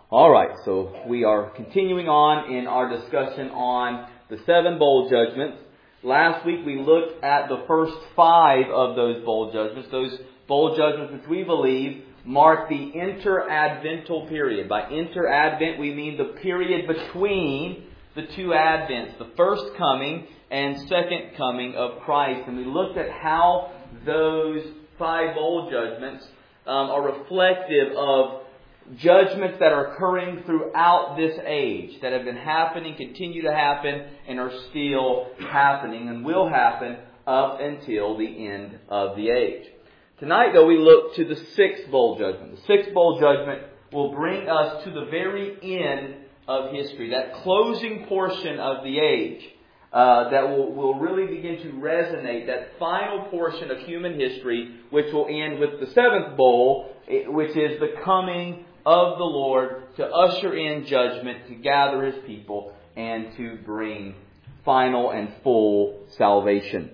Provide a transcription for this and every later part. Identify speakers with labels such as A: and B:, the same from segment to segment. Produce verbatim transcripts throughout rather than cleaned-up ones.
A: All right, so we are continuing on in our discussion on the seven bowl judgments. Last week we looked at the first five of those bowl judgments. Those bowl judgments which we believe mark the inter-advental period. By inter-advent we mean the period between the two advents, the first coming and second coming of Christ. And we looked at how those five bowl judgments um, are reflective of judgments that are occurring throughout this age, that have been happening, continue to happen, and are still happening, and will happen up until the end of the age. Tonight, though, we look to the sixth bowl judgment. The sixth bowl judgment will bring us to the very end of history, that closing portion of the age uh, that will, will really begin to resonate, that final portion of human history, which will end with the seventh bowl, which is the coming of the Lord to usher in judgment, to gather His people, and to bring final and full salvation.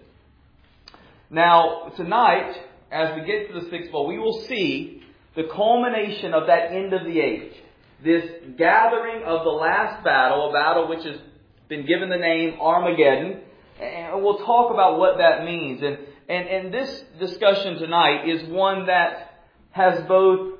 A: Now, tonight, as we get to the sixth bowl, we will see the culmination of that end of the age. This gathering of the last battle, a battle which has been given the name Armageddon. And we'll talk about what that means. And, and, and this discussion tonight is one that has both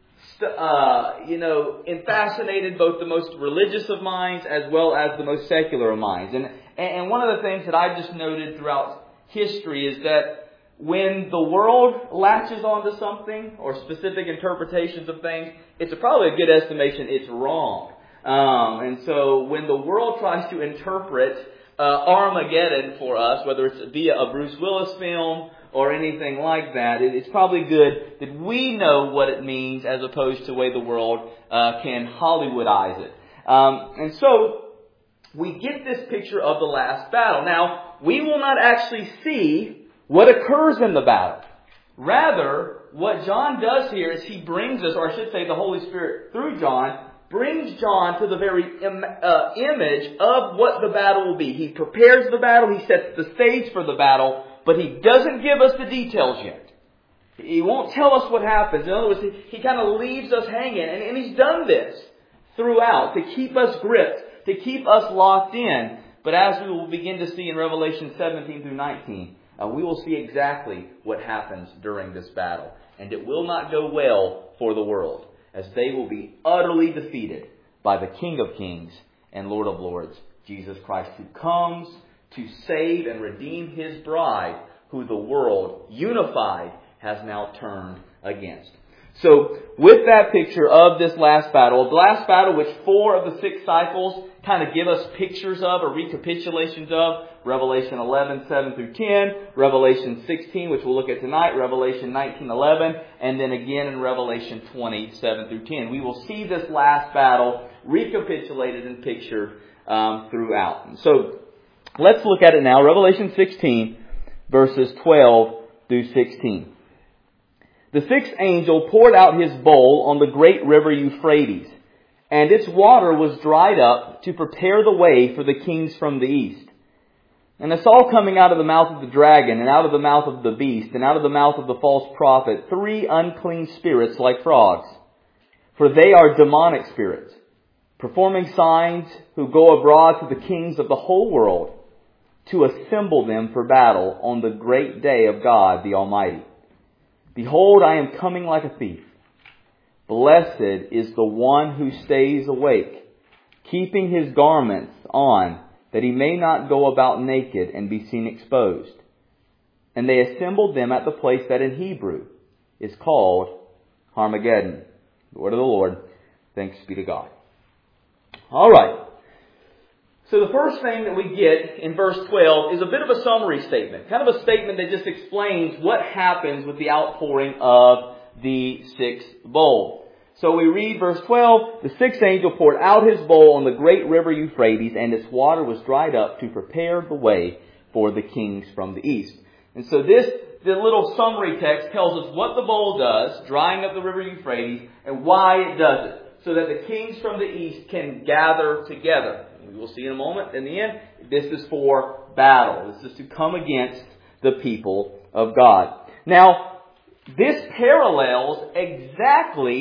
A: Uh, you know, and fascinated both the most religious of minds as well as the most secular of minds. And, and one of the things that I've just noted throughout history is that when the world latches onto something or specific interpretations of things, it's a, probably a good estimation it's wrong. Um, and so when the world tries to interpret uh, Armageddon for us, whether it's via a Bruce Willis film or anything like that, it's probably good that we know what it means as opposed to the way the world uh, can Hollywoodize it. Um, and so we get this picture of the last battle. Now, we will not actually see what occurs in the battle. Rather, what John does here is he brings us, or I should say the Holy Spirit through John, brings John to the very im- uh, image of what the battle will be. He prepares the battle, he sets the stage for the battle, but he doesn't give us the details yet. He won't tell us what happens. In other words, he, he kind of leaves us hanging. And, and he's done this throughout to keep us gripped, to keep us locked in. But as we will begin to see in Revelation seventeen through nineteen, uh, we will see exactly what happens during this battle. And it will not go well for the world, as they will be utterly defeated by the King of Kings and Lord of Lords, Jesus Christ, who comes to save and redeem His bride, who the world, unified, has now turned against. So, with that picture of this last battle, the last battle which four of the six cycles kind of give us pictures of or recapitulations of, Revelation eleven, seven through ten, Revelation sixteen, which we'll look at tonight, Revelation nineteen, eleven, and then again in Revelation twenty, seven through ten. We will see this last battle recapitulated and pictured um, throughout. And so, let's look at it now. Revelation sixteen, verses twelve through sixteen. The sixth angel poured out his bowl on the great river Euphrates, and its water was dried up to prepare the way for the kings from the east. And I saw coming out of the mouth of the dragon, and out of the mouth of the beast, and out of the mouth of the false prophet, three unclean spirits like frogs. For they are demonic spirits, performing signs, who go abroad to the kings of the whole world, to assemble them for battle on the great day of God the Almighty. Behold, I am coming like a thief. Blessed is the one who stays awake, keeping his garments on, that he may not go about naked and be seen exposed. And they assembled them at the place that in Hebrew is called Armageddon. The word of the Lord. Thanks be to God. All right. So the first thing that we get in verse twelve is a bit of a summary statement. Kind of a statement that just explains what happens with the outpouring of the sixth bowl. So we read verse twelve, the sixth angel poured out his bowl on the great river Euphrates, and its water was dried up to prepare the way for the kings from the east. And so this, the little summary text tells us what the bowl does, drying up the river Euphrates, and why it does it, so that the kings from the east can gather together. We will see in a moment, in the end, this is for battle. This is to come against the people of God. Now, this parallels exactly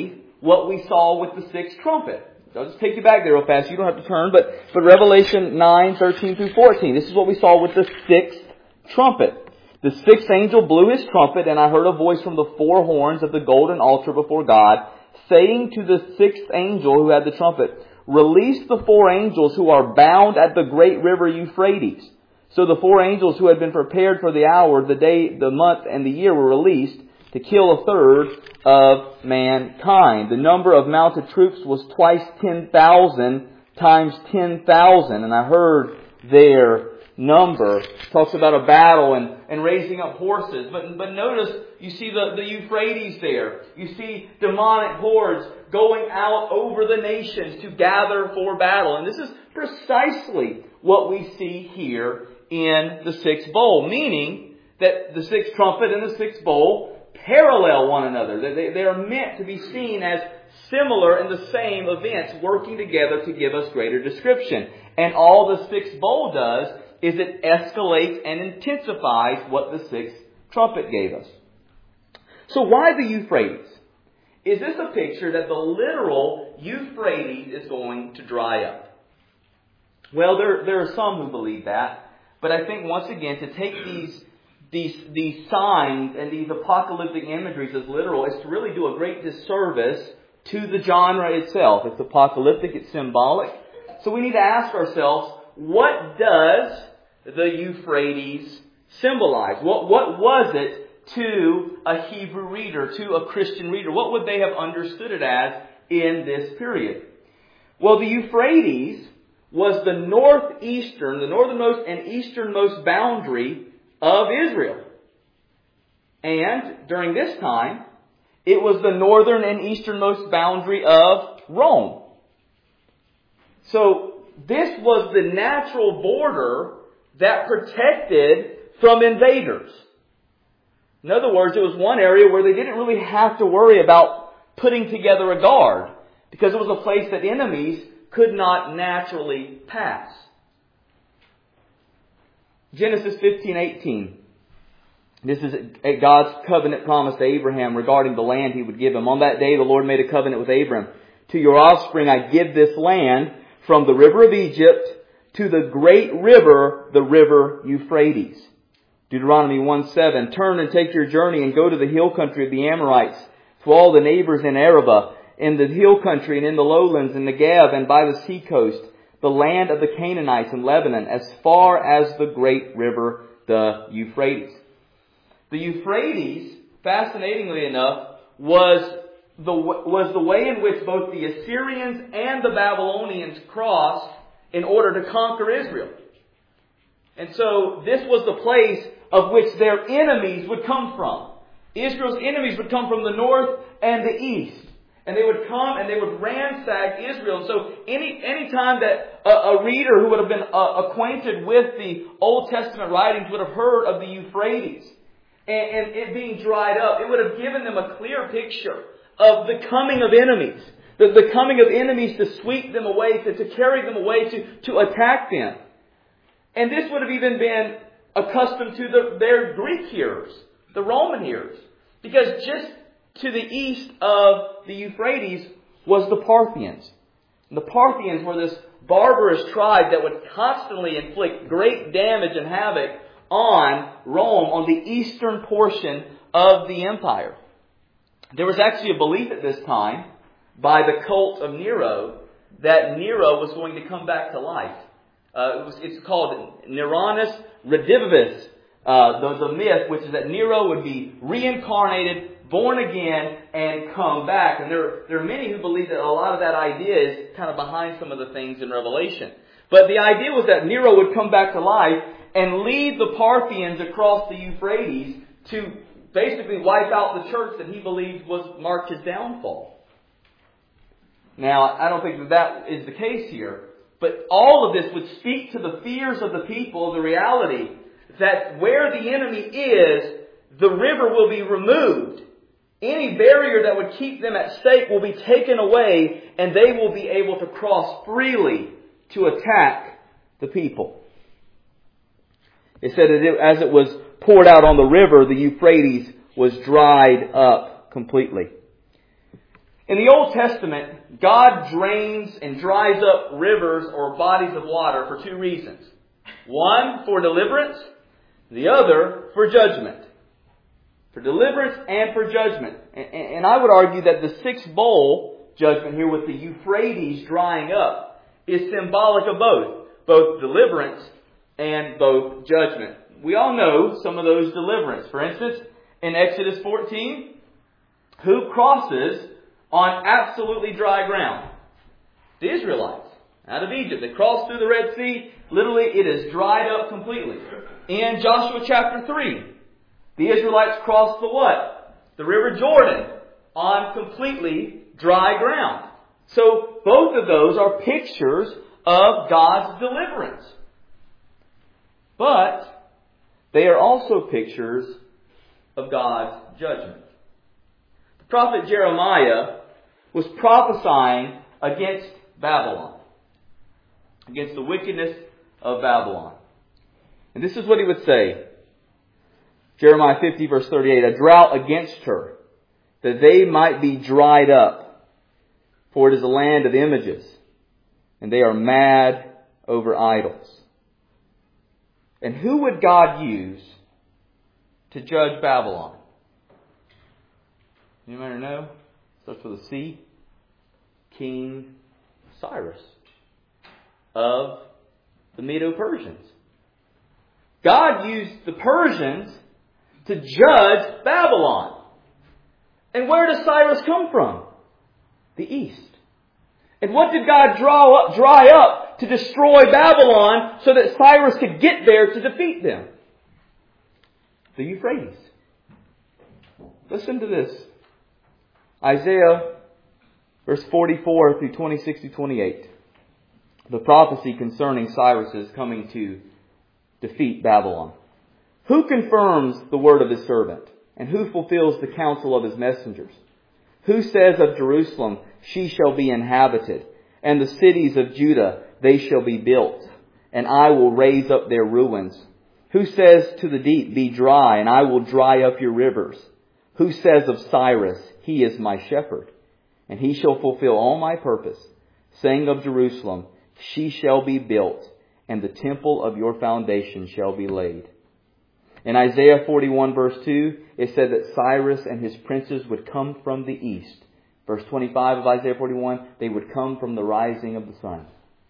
A: what we saw with the sixth trumpet. I'll just take you back there real fast. You don't have to turn. But, but Revelation nine, thirteen through fourteen. This is what we saw with the sixth trumpet. The sixth angel blew his trumpet, and I heard a voice from the four horns of the golden altar before God, saying to the sixth angel who had the trumpet, "Release the four angels who are bound at the great river Euphrates." So the four angels who had been prepared for the hour, the day, the month, and the year were released to kill a third of mankind. The number of mounted troops was twice ten thousand times ten thousand. And I heard their number. It talks about a battle and, and raising up horses. But, but notice, you see the, the Euphrates there. You see demonic hordes going out over the nations to gather for battle. And this is precisely what we see here in the sixth bowl. Meaning that the sixth trumpet and the sixth bowl parallel one another. They, they are meant to be seen as similar in the same events, working together to give us greater description. And all the sixth bowl does is it escalates and intensifies what the sixth trumpet gave us. So why the Euphrates? Is this a picture that the literal Euphrates is going to dry up? Well, there, there are some who believe that. But I think, once again, to take these These, these signs and these apocalyptic imageries as literal is to really do a great disservice to the genre itself. It's apocalyptic, it's symbolic. So we need to ask ourselves, what does the Euphrates symbolize? What, what was it to a Hebrew reader, to a Christian reader? What would they have understood it as in this period? Well, the Euphrates was the northeastern, the northernmost and easternmost boundary of Israel. And during this time, it was the northern and easternmost boundary of Rome. So this was the natural border that protected from invaders. In other words, it was one area where they didn't really have to worry about putting together a guard, because it was a place that enemies could not naturally pass. Genesis fifteen eighteen. This is God's covenant promise to Abraham regarding the land He would give him. On that day the Lord made a covenant with Abram. To your offspring I give this land, from the river of Egypt to the great river, the river Euphrates. Deuteronomy one seven. Turn and take your journey and go to the hill country of the Amorites, to all the neighbors in Arabah, in the hill country and in the lowlands, in Negev and by the sea coast, the land of the Canaanites in Lebanon, as far as the great river, the Euphrates. The Euphrates, fascinatingly enough, was the, was the way in which both the Assyrians and the Babylonians crossed in order to conquer Israel. And so this was the place of which their enemies would come from. Israel's enemies would come from the north and the east. And they would come and they would ransack Israel. So any any time that a, a reader who would have been uh, acquainted with the Old Testament writings would have heard of the Euphrates and, and it being dried up, it would have given them a clear picture of the coming of enemies. The, the coming of enemies to sweep them away, to, to carry them away, to, to attack them. And this would have even been accustomed to the, their Greek hearers, the Roman hearers. Because just to the east of the Euphrates was the Parthians. And the Parthians were this barbarous tribe that would constantly inflict great damage and havoc on Rome, on the eastern portion of the empire. There was actually a belief at this time by the cult of Nero that Nero was going to come back to life. Uh, it was, it's called Neronus Redivivus, uh, the, the myth, which is that Nero would be reincarnated, born again, and come back. And there, there are many who believe that a lot of that idea is kind of behind some of the things in Revelation. But the idea was that Nero would come back to life and lead the Parthians across the Euphrates to basically wipe out the church that he believed was marked his downfall. Now, I don't think that that is the case here. But all of this would speak to the fears of the people, the reality that where the enemy is, the river will be removed. Any barrier that would keep them at stake will be taken away, and they will be able to cross freely to attack the people. It said that as it was poured out on the river, the Euphrates was dried up completely. In the Old Testament, God drains and dries up rivers or bodies of water for two reasons. One, for deliverance. The other, for judgment. For deliverance and for judgment. And I would argue that the sixth bowl judgment here with the Euphrates drying up is symbolic of both. Both deliverance and both judgment. We all know some of those deliverance. For instance, in Exodus fourteen, who crosses on absolutely dry ground? The Israelites out of Egypt. They crossed through the Red Sea. Literally, it is dried up completely. In Joshua chapter three, the Israelites crossed the what? The River Jordan on completely dry ground. So both of those are pictures of God's deliverance. But they are also pictures of God's judgment. The prophet Jeremiah was prophesying against Babylon, against the wickedness of Babylon. And this is what he would say. Jeremiah fifty verse thirty-eight, a drought against her, that they might be dried up, for it is a land of images, and they are mad over idols. And who would God use to judge Babylon? Anybody know? Starts with a C. King Cyrus of the Medo-Persians. God used the Persians to judge Babylon. And where does Cyrus come from? The east. And what did God draw up, dry up to destroy Babylon so that Cyrus could get there to defeat them? The Euphrates. Listen to this. Isaiah verse forty-four through twenty-six to twenty-eight. The prophecy concerning Cyrus's coming to defeat Babylon. Who confirms the word of his servant? And who fulfills the counsel of his messengers? Who says of Jerusalem, she shall be inhabited, and the cities of Judah, they shall be built, and I will raise up their ruins? Who says to the deep, be dry, and I will dry up your rivers? Who says of Cyrus, he is my shepherd, and he shall fulfill all my purpose, saying of Jerusalem, she shall be built, and the temple of your foundation shall be laid. In Isaiah forty-one verse two, it said that Cyrus and his princes would come from the east. Verse twenty-five of Isaiah forty-one, they would come from the rising of the sun.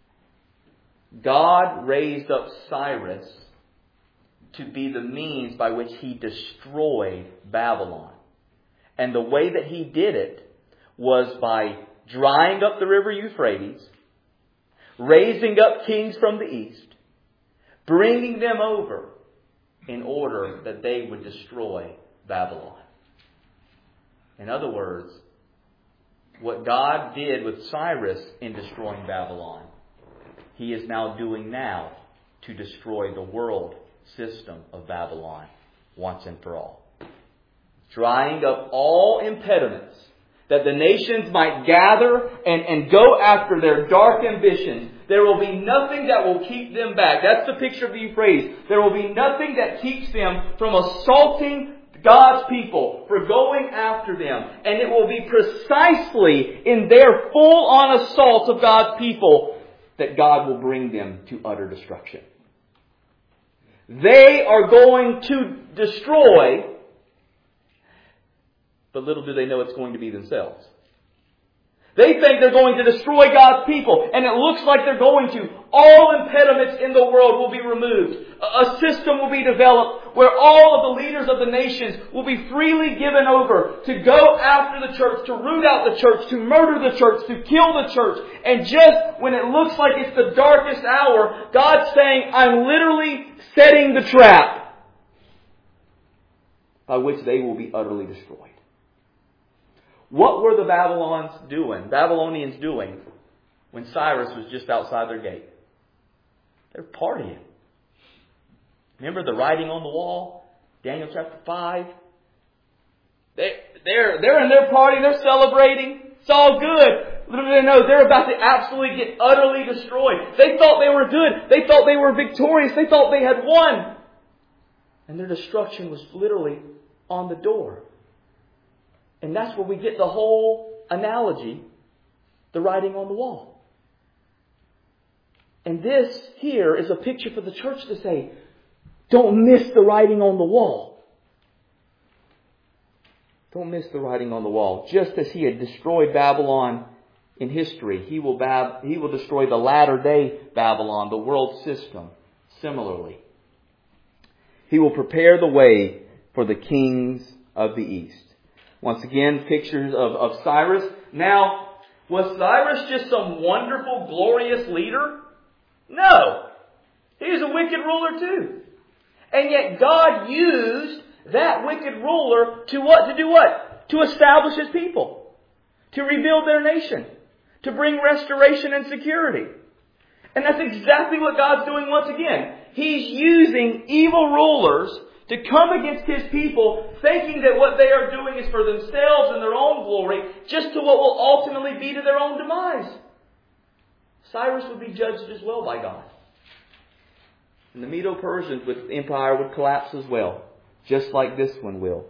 A: God raised up Cyrus to be the means by which he destroyed Babylon. And the way that he did it was by drying up the river Euphrates, raising up kings from the east, bringing them over in order that they would destroy Babylon. In other words, what God did with Cyrus in destroying Babylon, He is now doing now to destroy the world system of Babylon once and for all. Drying up all impediments that the nations might gather and, and go after their dark ambitions. There will be nothing that will keep them back. That's the picture of the Euphrates. There will be nothing that keeps them from assaulting God's people, for going after them. And it will be precisely in their full-on assault of God's people that God will bring them to utter destruction. They are going to destroy, but little do they know it's going to be themselves. They think they're going to destroy God's people, and it looks like they're going to. All impediments in the world will be removed. A system will be developed where all of the leaders of the nations will be freely given over to go after the church, to root out the church, to murder the church, to kill the church. And just when it looks like it's the darkest hour, God's saying, I'm literally setting the trap by which they will be utterly destroyed. What were the Babylons doing, Babylonians doing, when Cyrus was just outside their gate? They're partying. Remember the writing on the wall? Daniel chapter five. They, they're, they're in their party, they're celebrating. It's all good. Little do they know, they're about to absolutely get utterly destroyed. They thought they were good. They thought they were victorious. They thought they had won. And their destruction was literally on the door. And that's where we get the whole analogy the writing on the wall. And this here is a picture for the church to say, don't miss the writing on the wall. Don't miss the writing on the wall. Just as He had destroyed Babylon in history, He will, bab- he will destroy the latter day Babylon, the world system, similarly. He will prepare the way for the kings of the east. Once again, pictures of, of Cyrus. Now, was Cyrus just some wonderful, glorious leader? No. He was a wicked ruler too. And yet God used that wicked ruler to what? To do what? To establish His people. To rebuild their nation. To bring restoration and security. And that's exactly what God's doing once again. He's using evil rulers to come against His people, thinking that what they are doing is for themselves and their own glory, just to what will ultimately be to their own demise. Cyrus would be judged as well by God. And the Medo-Persian Empire would collapse as well, just like this one will.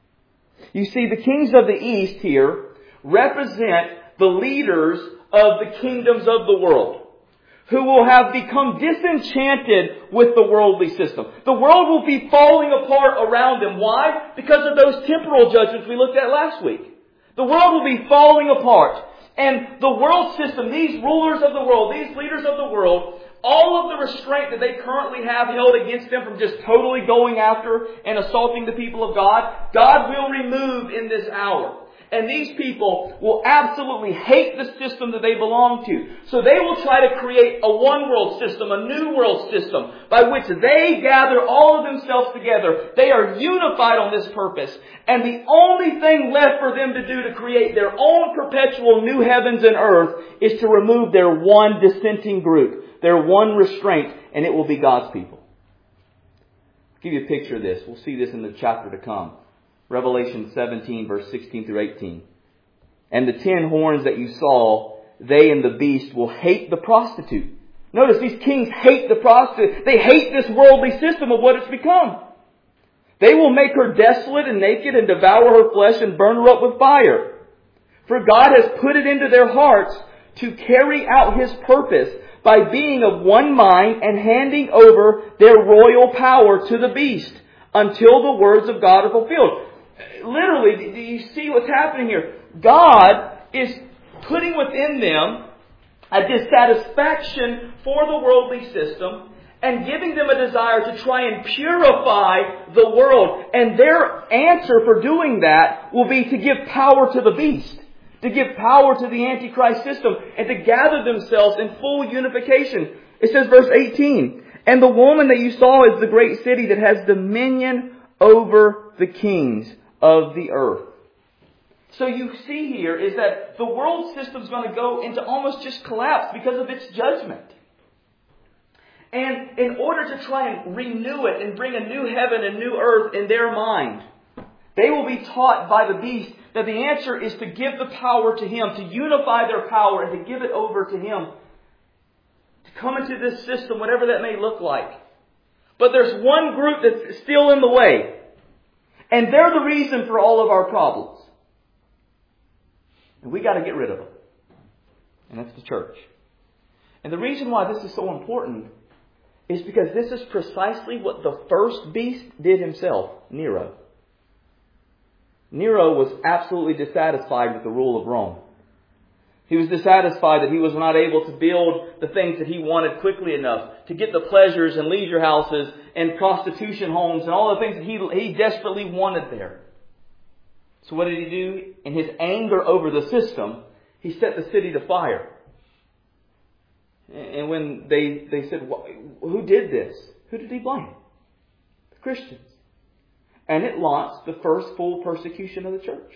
A: You see, the kings of the east here represent the leaders of the kingdoms of the world, who will have become disenchanted with the worldly system. The world will be falling apart around them. Why? Because of those temporal judgments we looked at last week. The world will be falling apart. And the world system, these rulers of the world, these leaders of the world, all of the restraint that they currently have held against them from just totally going after and assaulting the people of God, God will remove in this hour. And these people will absolutely hate the system that they belong to. So they will try to create a one world system, a new world system, by which they gather all of themselves together. They are unified on this purpose. And the only thing left for them to do to create their own perpetual new heavens and earth is to remove their one dissenting group, their one restraint, and it will be God's people. I'll give you a picture of this. We'll see this in the chapter to come. Revelation seventeen, verse sixteen through eighteen. And the ten horns that you saw, they and the beast will hate the prostitute. Notice these kings hate the prostitute. They hate this worldly system of what it's become. They will make her desolate and naked and devour her flesh and burn her up with fire. For God has put it into their hearts to carry out His purpose by being of one mind and handing over their royal power to the beast until the words of God are fulfilled. Literally, do you see what's happening here? God is putting within them a dissatisfaction for the worldly system and giving them a desire to try and purify the world. And their answer for doing that will be to give power to the beast, to give power to the Antichrist system, and to gather themselves in full unification. It says, verse eighteen, and the woman that you saw is the great city that has dominion over the kings of the earth. So you see here is that the world system is going to go into almost just collapse because of its judgment. And in order to try and renew it and bring a new heaven and new earth in their mind, they will be taught by the beast that the answer is to give the power to him, to unify their power and to give it over to him. To come into this system, whatever that may look like. But there's one group that's still in the way. And they're the reason for all of our problems. And we got to get rid of them. And that's the church. And the reason why this is so important is because this is precisely what the first beast did himself, Nero. Nero was absolutely dissatisfied with the rule of Rome. He was dissatisfied that he was not able to build the things that he wanted quickly enough, to get the pleasures and leisure houses and prostitution homes and all the things that he, he desperately wanted there. So what did he do? In his anger over the system, he set the city to fire. And when they, they said, who did this? Who did he blame? The Christians. And it launched the first full persecution of the church.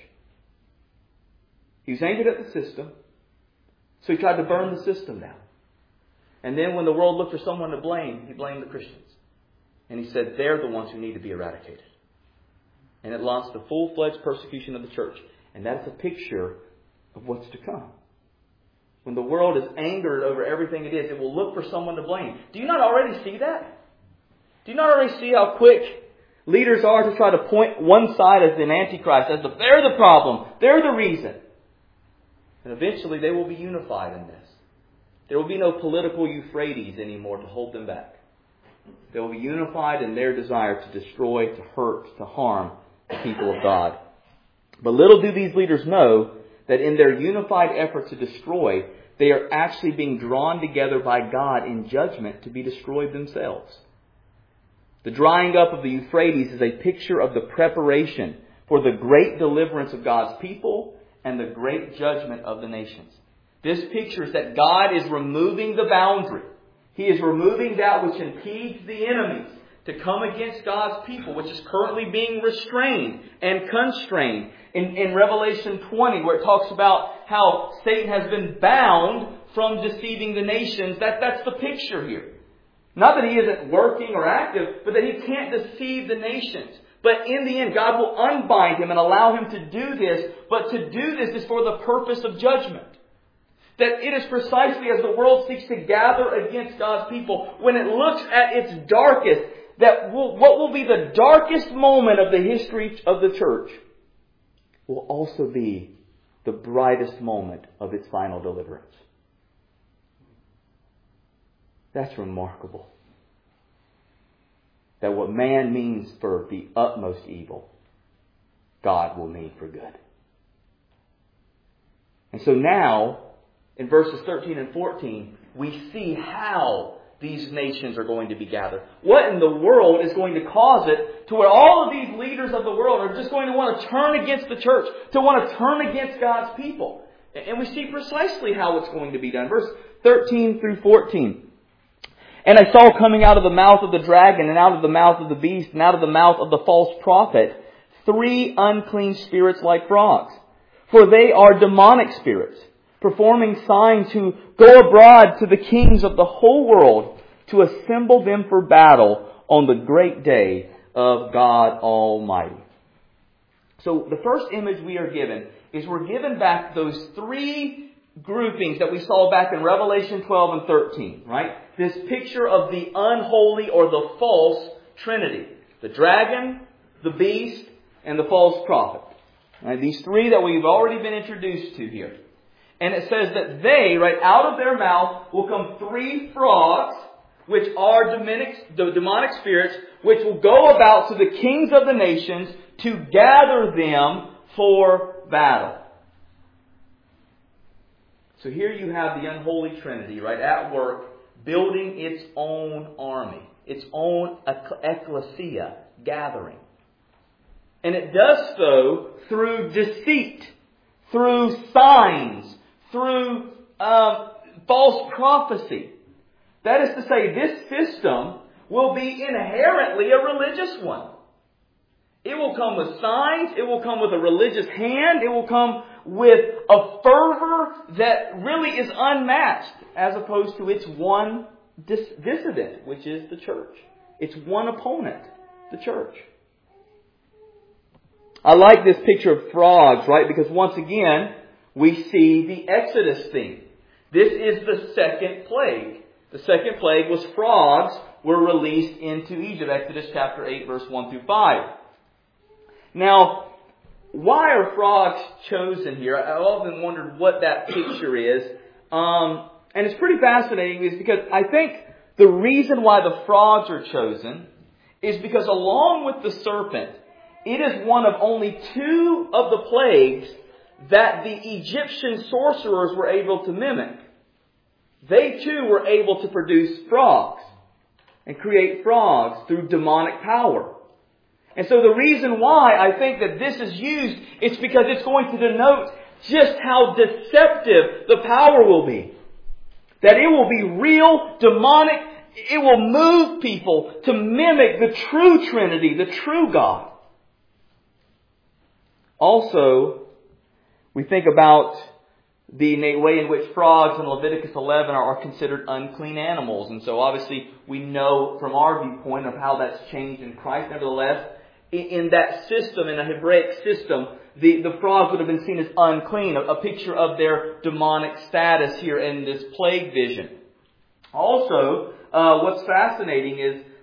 A: He was angered at the system, so he tried to burn the system down. And then when the world looked for someone to blame, he blamed the Christians. And he said, they're the ones who need to be eradicated. And it launched the full-fledged persecution of the church. And that's a picture of what's to come. When the world is angered over everything it is, it will look for someone to blame. Do you not already see that? Do you not already see how quick leaders are to try to point one side as an Antichrist, as the, they're the problem, they're the reason? And eventually they will be unified in this. There will be no political Euphrates anymore to hold them back. They will be unified in their desire to destroy, to hurt, to harm the people of God. But little do these leaders know that in their unified effort to destroy, they are actually being drawn together by God in judgment to be destroyed themselves. The drying up of the Euphrates is a picture of the preparation for the great deliverance of God's people and the great judgment of the nations. This pictures that God is removing the boundary. He is removing that which impedes the enemies to come against God's people, which is currently being restrained and constrained. In, in Revelation twenty, where it talks about how Satan has been bound from deceiving the nations, that, that's the picture here. Not that he isn't working or active, but that he can't deceive the nations. But in the end, God will unbind him and allow him to do this. But to do this is for the purpose of judgment. That it is precisely as the world seeks to gather against God's people, when it looks at its darkest, that will, what will be the darkest moment of the history of the church will also be the brightest moment of its final deliverance. That's remarkable. That what man means for the utmost evil, God will mean for good. And so now, in verses thirteen and fourteen, we see how these nations are going to be gathered. What in the world is going to cause it to where all of these leaders of the world are just going to want to turn against the church, to want to turn against God's people? And we see precisely how it's going to be done. Verse thirteen through fourteen. And I saw coming out of the mouth of the dragon, and out of the mouth of the beast, and out of the mouth of the false prophet, three unclean spirits like frogs. For they are demonic spirits, performing signs who go abroad to the kings of the whole world to assemble them for battle on the great day of God Almighty. So the first image we are given is we're given back those three groupings that we saw back in Revelation twelve and thirteen, right? This picture of the unholy or the false Trinity. The dragon, the beast, and the false prophet. Right? These three that we've already been introduced to here. And it says that they, right, out of their mouth will come three frogs, which are demonic, the demonic spirits, which will go about to the kings of the nations to gather them for battle. So here you have the unholy Trinity, right, at work, building its own army, its own ecclesia gathering. And it does so through deceit, through signs, through uh, false prophecy. That is to say, this system will be inherently a religious one. It will come with signs, it will come with a religious hand, it will come with a fervor that really is unmatched, as opposed to its one dis- dissident, which is the church. Its one opponent, the church. I like this picture of frogs, right? Because once again, we see the Exodus theme. This is the second plague. The second plague was frogs were released into Egypt. Exodus chapter eight, verse one through five. Now, why are frogs chosen here? I've often wondered what that picture is. Um, and it's pretty fascinating is because I think the reason why the frogs are chosen is because along with the serpent, it is one of only two of the plagues that the Egyptian sorcerers were able to mimic. They too were able to produce frogs and create frogs through demonic power. And so the reason why I think that this is used is because it's going to denote just how deceptive the power will be. That it will be real, demonic. It will move people to mimic the true Trinity, the true God. Also, we think about the way in which frogs in Leviticus eleven are considered unclean animals. And so obviously we know from our viewpoint of how that's changed in Christ. Nevertheless, in that system, in a Hebraic system, the, the frogs would have been seen as unclean. A, a picture of their demonic status here in this plague vision. Also, uh, what's fascinating is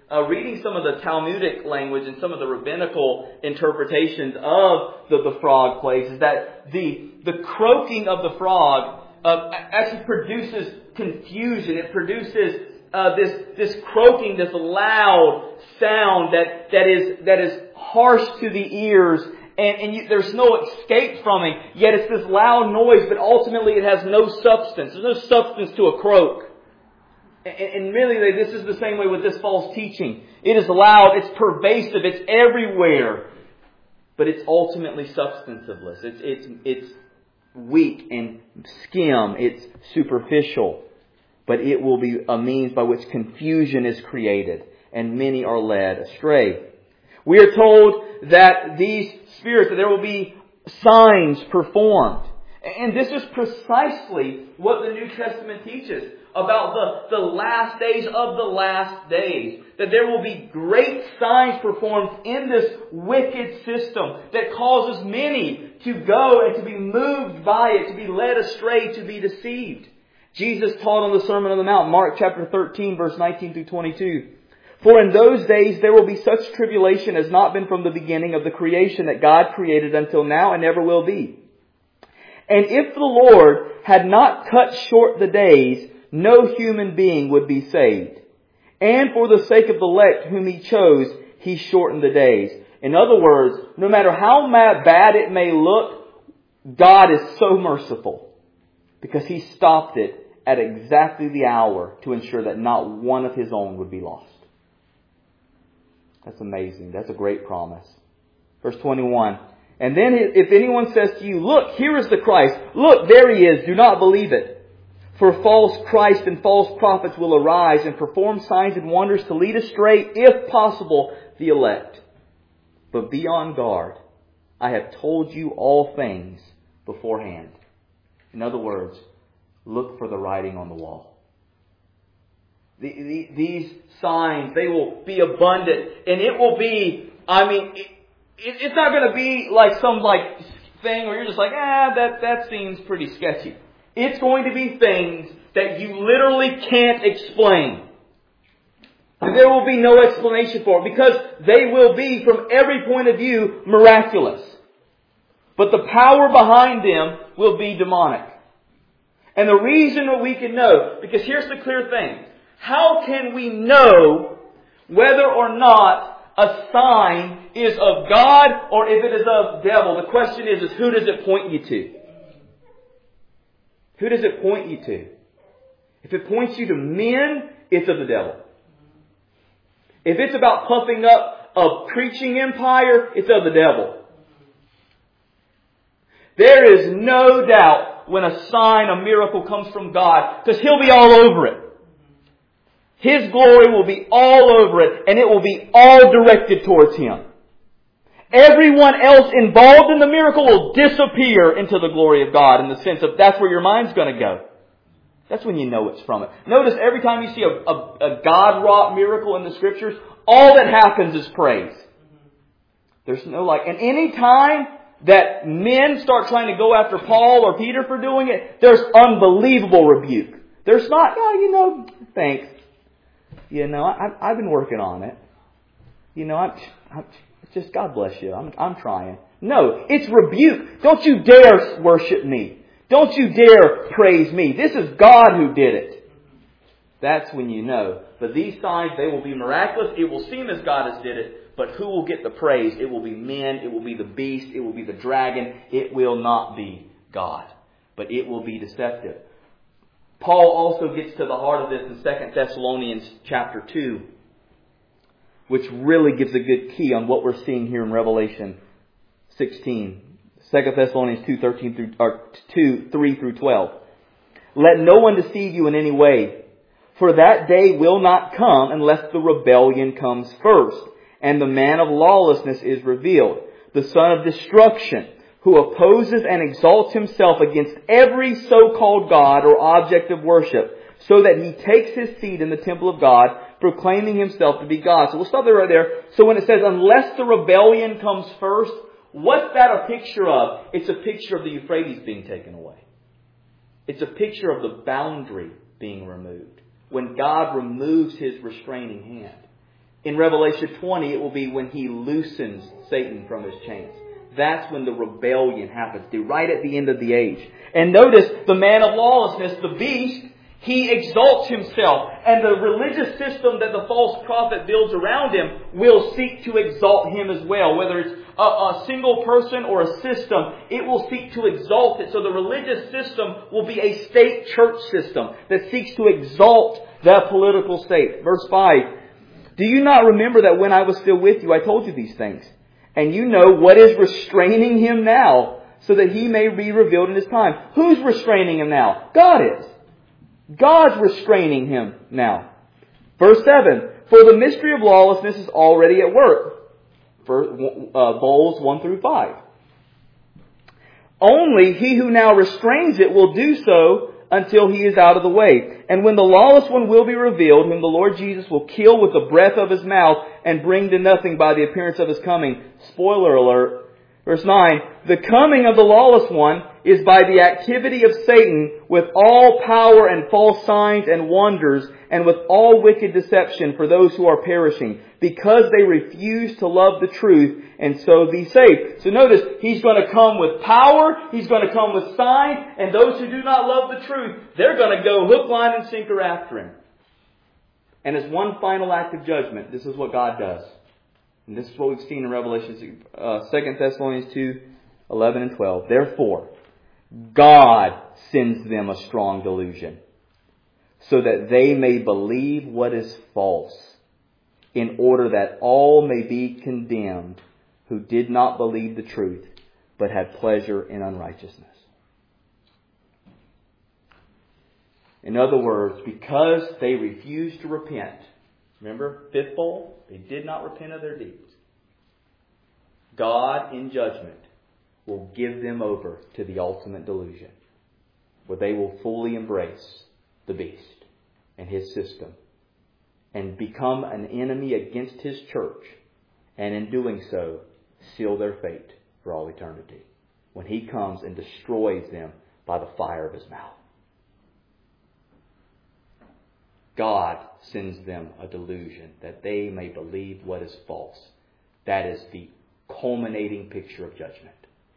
A: uh, reading some of the Talmudic language and some of the rabbinical interpretations of the, the frog plagues is that the, the croaking of the frog uh, actually produces confusion. It produces uh, this, this croaking, this loud sound that, that is, that is harsh to the ears. And, and you, there's no escape from it. Yet it's this loud noise, but ultimately it has no substance. There's no substance to a croak. And, and really, this is the same way with this false teaching. It is loud, it's pervasive, it's everywhere. But it's ultimately substanceless. It's, it's, it's weak and skim. It's superficial. But it will be a means by which confusion is created. And many are led astray. We are told that these spirits, that there will be signs performed. And this is precisely what the New Testament teaches about the, the last days of the last days. That there will be great signs performed in this wicked system that causes many to go and to be moved by it, to be led astray, to be deceived. Jesus taught on the Sermon on the Mount, Mark chapter thirteen, verse nineteen through twenty-two. For in those days there will be such tribulation as not been from the beginning of the creation that God created until now and never will be. And if the Lord had not cut short the days, no human being would be saved. And for the sake of the elect whom He chose, He shortened the days. In other words, no matter how bad it may look, God is so merciful because He stopped it at exactly the hour to ensure that not one of His own would be lost. That's amazing. That's a great promise. Verse twenty-one. And then if anyone says to you, look, here is the Christ. Look, there He is. Do not believe it. For false Christ and false prophets will arise and perform signs and wonders to lead astray, if possible, the elect. But be on guard. I have told you all things beforehand. In other words, look for the writing on the wall. The, the, these signs, they will be abundant. And it will be, I mean, it, it, it's not going to be like some like thing where you're just like, ah, that, that seems pretty sketchy. It's going to be things that you literally can't explain. There will be no explanation for it because they will be, from every point of view, miraculous. But the power behind them will be demonic. And the reason that we can know, because here's the clear thing. How can we know whether or not a sign is of God or if it is of the devil? The question is, is who does it point you to? Who does it point you to? If it points you to men, it's of the devil. If it's about puffing up a preaching empire, it's of the devil. There is no doubt when a sign, a miracle comes from God, because He'll be all over it. His glory will be all over it, and it will be all directed towards Him. Everyone else involved in the miracle will disappear into the glory of God in the sense of that's where your mind's going to go. That's when you know it's from it. Notice every time you see a, a, a God-wrought miracle in the Scriptures, all that happens is praise. There's no like, and any time that men start trying to go after Paul or Peter for doing it, there's unbelievable rebuke. There's not, oh, you know, thanks. You know, I, I've been working on it. You know, I'm, I'm just, God bless you. I'm, I'm trying. No, it's rebuke. Don't you dare worship me. Don't you dare praise me. This is God who did it. That's when you know. But these signs, they will be miraculous. It will seem as God has did it. But who will get the praise? It will be men. It will be the beast. It will be the dragon. It will not be God. But it will be deceptive. Paul also gets to the heart of this in Second Thessalonians chapter two, which really gives a good key on what we're seeing here in Revelation sixteen. Second Thessalonians two, thirteen through, or two, three through twelve. Let no one deceive you in any way, for that day will not come unless the rebellion comes first, and the man of lawlessness is revealed, the son of destruction, who opposes and exalts himself against every so-called God or object of worship, so that he takes his seat in the temple of God, proclaiming himself to be God. So we'll stop there right there. So when it says, unless the rebellion comes first, what's that a picture of? It's a picture of the Euphrates being taken away. It's a picture of the boundary being removed. When God removes His restraining hand. In Revelation twenty, it will be when He loosens Satan from his chains. That's when the rebellion happens, right at the end of the age. And notice, the man of lawlessness, the beast, he exalts himself. And the religious system that the false prophet builds around him will seek to exalt him as well. Whether it's a, a single person or a system, it will seek to exalt it. So the religious system will be a state church system that seeks to exalt that political state. Verse five, do you not remember that when I was still with you, I told you these things? And you know what is restraining him now, so that he may be revealed in his time. Who's restraining him now? God is. God's restraining him now. Verse seven, for the mystery of lawlessness is already at work. For, uh, bowls one through five. Only he who now restrains it will do so until he is out of the way. And when the lawless one will be revealed, whom the Lord Jesus will kill with the breath of His mouth and bring to nothing by the appearance of His coming. Spoiler alert. Verse nine, the coming of the lawless one is by the activity of Satan with all power and false signs and wonders and with all wicked deception for those who are perishing, because they refuse to love the truth and so be saved. So notice, He's going to come with power, He's going to come with signs, and those who do not love the truth, they're going to go hook, line, and sinker after Him. And as one final act of judgment, this is what God does. And this is what we've seen in Revelation, uh, Second Thessalonians two, eleven and twelve. Therefore, God sends them a strong delusion, so that they may believe what is false, in order that all may be condemned who did not believe the truth, but had pleasure in unrighteousness. In other words, because they refused to repent, remember, fifth bowl? They did not repent of their deeds. God, in judgment, will give them over to the ultimate delusion, where they will fully embrace the beast and his system and become an enemy against His church, and in doing so, seal their fate for all eternity, when He comes and destroys them by the fire of His mouth. God sends them a delusion that they may believe what is false. That is the culminating picture of judgment.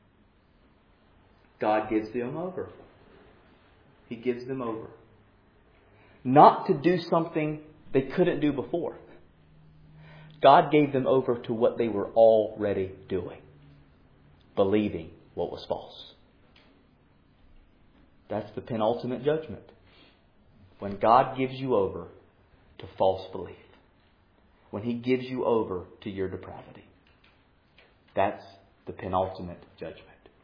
A: God gives them over. He gives them over. Not to do something they couldn't do before. God gave them over to what they were already doing. Believing what was false. That's the penultimate judgment. When God gives you over to false belief. When He gives you over to your depravity. That's the penultimate judgment.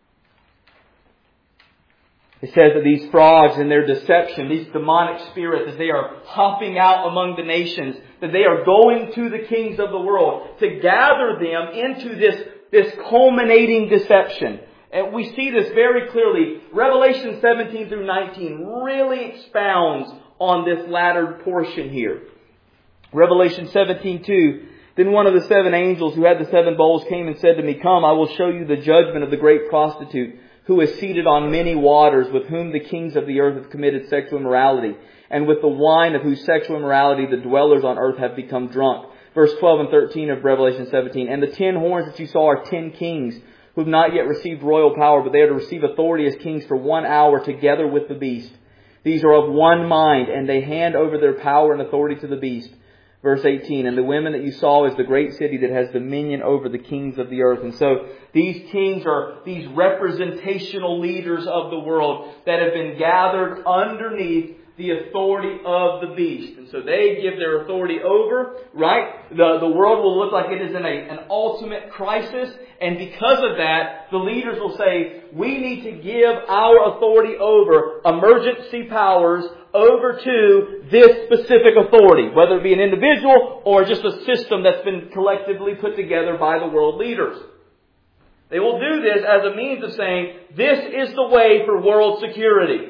A: It says that these frauds and their deception, these demonic spirits, as they are hopping out among the nations, that they are going to the kings of the world to gather them into this, this culminating deception. And we see this very clearly. Revelation seventeen through nineteen really expounds on this latter portion here. Revelation seventeen two. Then one of the seven angels who had the seven bowls came and said to me, Come, I will show you the judgment of the great prostitute, who is seated on many waters, with whom the kings of the earth have committed sexual immorality, and with the wine of whose sexual immorality the dwellers on earth have become drunk. Verse twelve and thirteen of Revelation seventeen. And the ten horns that you saw are ten kings, who have not yet received royal power, but they are to receive authority as kings for one hour together with the beast. These are of one mind, and they hand over their power and authority to the beast. Verse eighteen, and the women that you saw is the great city that has dominion over the kings of the earth. And so these kings are these representational leaders of the world that have been gathered underneath the authority of the beast. And so they give their authority over, right? The, the world will look like it is in a, an ultimate crisis. And because of that, the leaders will say, we need to give our authority over, emergency powers, over to this specific authority, whether it be an individual or just a system that's been collectively put together by the world leaders. They will do this as a means of saying, this is the way for world security.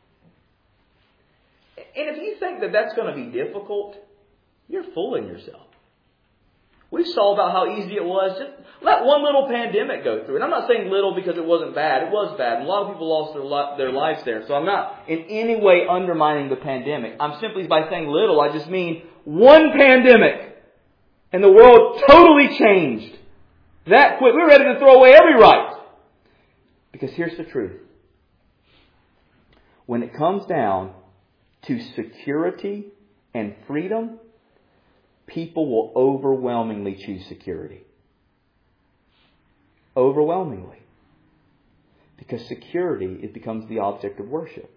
A: And if you think that that's going to be difficult, you're fooling yourself. We saw about how easy it was. Just let one little pandemic go through. And I'm not saying little because it wasn't bad. It was bad. And a lot of people lost their, li- their lives there. So I'm not in any way undermining the pandemic. I'm simply by saying little, I just mean one pandemic. And the world totally changed. That quick. We're ready to throw away every right. Because here's the truth. When it comes down to security and freedom, people will overwhelmingly choose security. Overwhelmingly. Because security, it becomes the object of worship.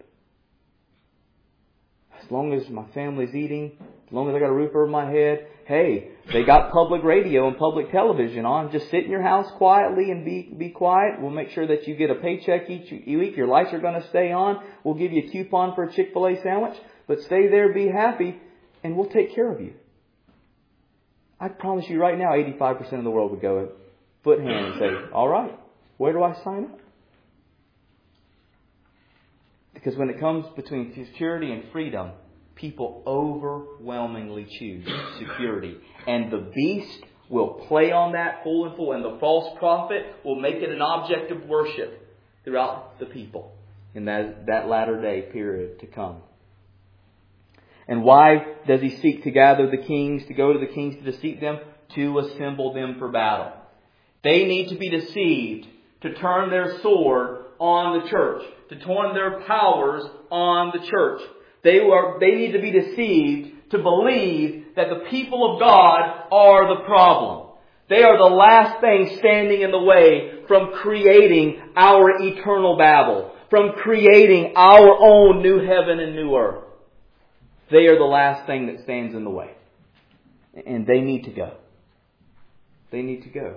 A: As long as my family's eating, as long as I got a roof over my head, hey, they got public radio and public television on. Just sit in your house quietly and be be quiet. We'll make sure that you get a paycheck each week. Your lights are going to stay on. We'll give you a coupon for a Chick-fil-A sandwich. But stay there, be happy, and we'll take care of you. I promise you right now, eighty-five percent of the world would go foot in hand and say, all right, where do I sign up? Because when it comes between security and freedom, people overwhelmingly choose security. And the beast will play on that full and full. And the false prophet will make it an object of worship throughout the people in that, that latter day period to come. And why does he seek to gather the kings, to go to the kings to deceive them? To assemble them for battle. They need to be deceived to turn their sword on the church, to turn their powers on the church. They are, they need to be deceived to believe that the people of God are the problem. They are the last thing standing in the way from creating our eternal Babel, from creating our own new heaven and new earth. They are the last thing that stands in the way. And they need to go. They need to go.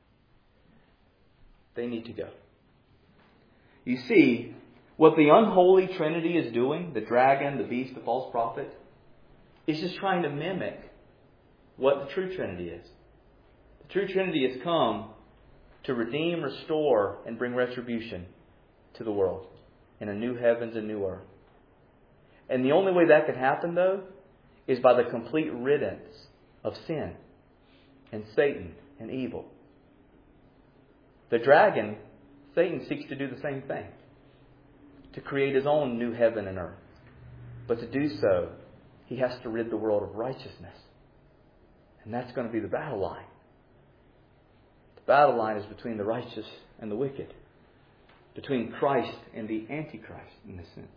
A: They need to go. You see, what the unholy Trinity is doing, the dragon, the beast, the false prophet, is just trying to mimic what the true Trinity is. The true Trinity has come to redeem, restore, and bring retribution to the world in a new heavens and new earth. And the only way that can happen, though, is by the complete riddance of sin and Satan and evil. The dragon, Satan, seeks to do the same thing. To create his own new heaven and earth. But to do so, he has to rid the world of righteousness. And that's going to be the battle line. The battle line is between the righteous and the wicked. Between Christ and the Antichrist, in a sense.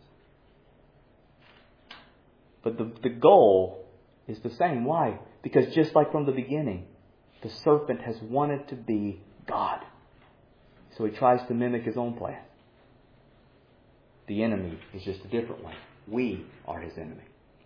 A: But the, the goal is the same. Why? Because just like from the beginning, the serpent has wanted to be God. So he tries to mimic his own plan. The enemy is just a different one. We are his enemy.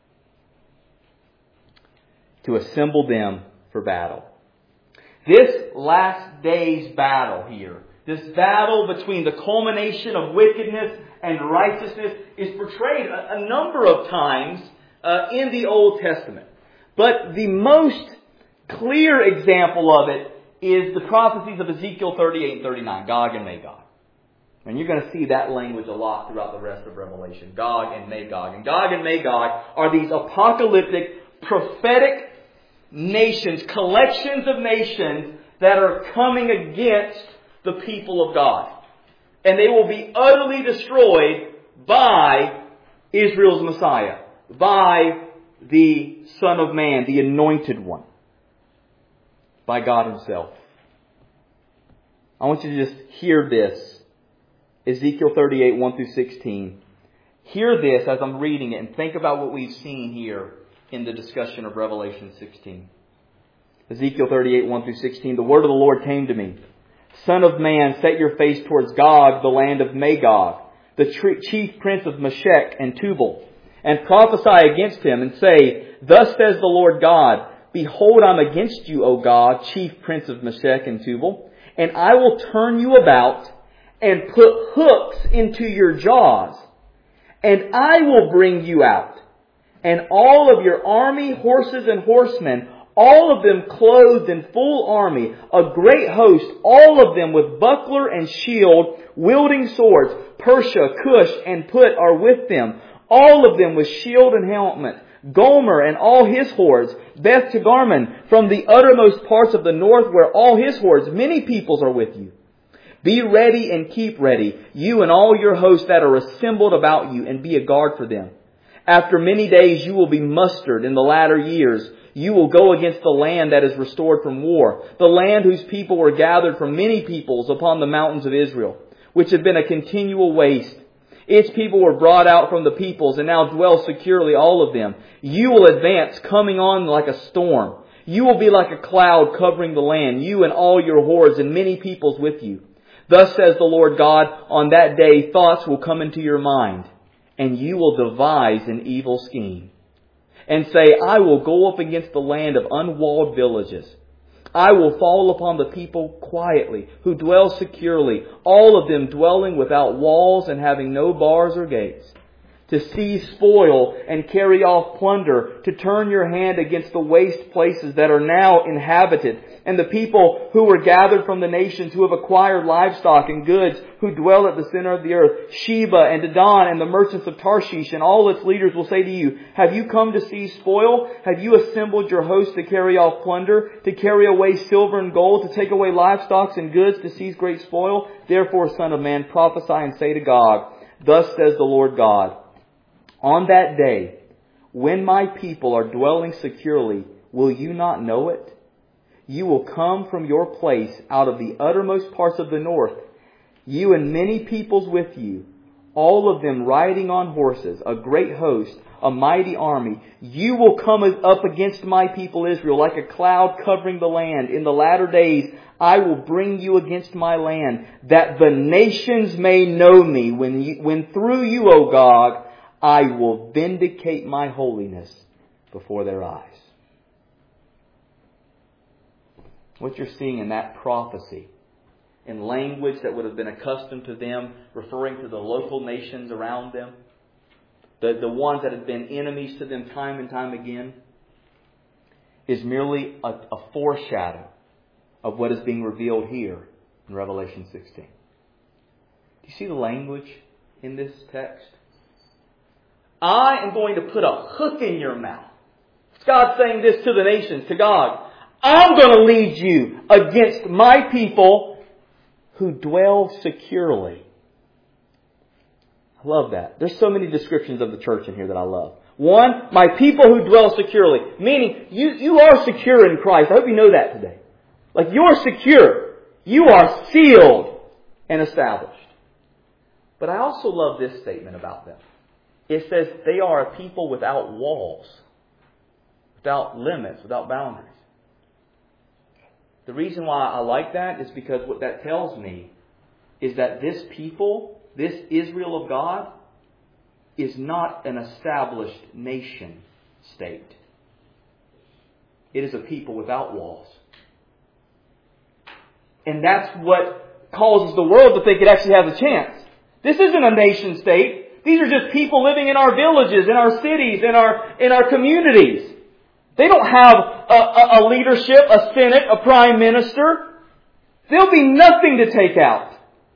A: To assemble them for battle. This last day's battle here, this battle between the culmination of wickedness and righteousness, is portrayed a, a number of times uh, in the Old Testament. But the most clear example of it is the prophecies of Ezekiel thirty-eight and thirty-nine, Gog and Magog. And you're going to see that language a lot throughout the rest of Revelation. Gog and Magog. And Gog and Magog are these apocalyptic, prophetic nations, collections of nations that are coming against the people of God. And they will be utterly destroyed by Israel's Messiah. By the Son of Man, the Anointed One. By God Himself. I want you to just hear this. Ezekiel thirty-eight, one through sixteen. Hear this as I'm reading it and think about what we've seen here in the discussion of Revelation sixteen. Ezekiel thirty-eight, one through sixteen. The word of the Lord came to me. Son of man, set your face towards Gog, the land of Magog, the chief prince of Meshech and Tubal, and prophesy against him and say, Thus says the Lord God, Behold, I'm against you, O Gog, chief prince of Meshech and Tubal, and I will turn you about and put hooks into your jaws, and I will bring you out, and all of your army, horses and horsemen, all of them clothed in full army, a great host, all of them with buckler and shield, wielding swords. Persia, Cush, and Put are with them, all of them with shield and helmet. Gomer and all his hordes, Beth Togarmah from the uttermost parts of the north, where all his hordes, many peoples are with you. Be ready and keep ready, you and all your hosts that are assembled about you, and be a guard for them. After many days you will be mustered in the latter years. You will go against the land that is restored from war, the land whose people were gathered from many peoples upon the mountains of Israel, which had been a continual waste. Its people were brought out from the peoples and now dwell securely, all of them. You will advance, coming on like a storm. You will be like a cloud covering the land, you and all your hordes and many peoples with you. Thus says the Lord God, on that day thoughts will come into your mind, and you will devise an evil scheme. And say, I will go up against the land of unwalled villages. I will fall upon the people quietly, who dwell securely, all of them dwelling without walls and having no bars or gates. To seize spoil and carry off plunder, to turn your hand against the waste places that are now inhabited, and the people who were gathered from the nations who have acquired livestock and goods, who dwell at the center of the earth. Sheba and Dedan and the merchants of Tarshish and all its leaders will say to you, have you come to seize spoil? Have you assembled your host to carry off plunder, to carry away silver and gold, to take away livestock and goods, to seize great spoil? Therefore, Son of Man, prophesy and say to Gog, thus says the Lord God, on that day, when my people are dwelling securely, will you not know it? You will come from your place out of the uttermost parts of the north, you and many peoples with you, all of them riding on horses, a great host, a mighty army. You will come up against my people Israel like a cloud covering the land. In the latter days, I will bring you against my land, that the nations may know me, when, you, when through you, O Gog, I will vindicate my holiness before their eyes. What you're seeing in that prophecy, in language that would have been accustomed to them, referring to the local nations around them, the, the ones that had been enemies to them time and time again, is merely a, a foreshadow of what is being revealed here in Revelation sixteen. Do you see the language in this text? I am going to put a hook in your mouth. It's God saying this to the nations, to God. I'm going to lead you against my people who dwell securely. I love that. There's so many descriptions of the church in here that I love. One, my people who dwell securely. Meaning, you, you are secure in Christ. I hope you know that today. Like, you're secure. You are sealed and established. But I also love this statement about them. It says they are a people without walls, without limits, without boundaries. The reason why I like that is because what that tells me is that this people, this Israel of God, is not an established nation state. It is a people without walls. And that's what causes the world to think it actually has a chance. This isn't a nation state. These are just people living in our villages, in our cities, in our in our communities. They don't have a, a, a leadership, a senate, a prime minister. There'll be nothing to take out.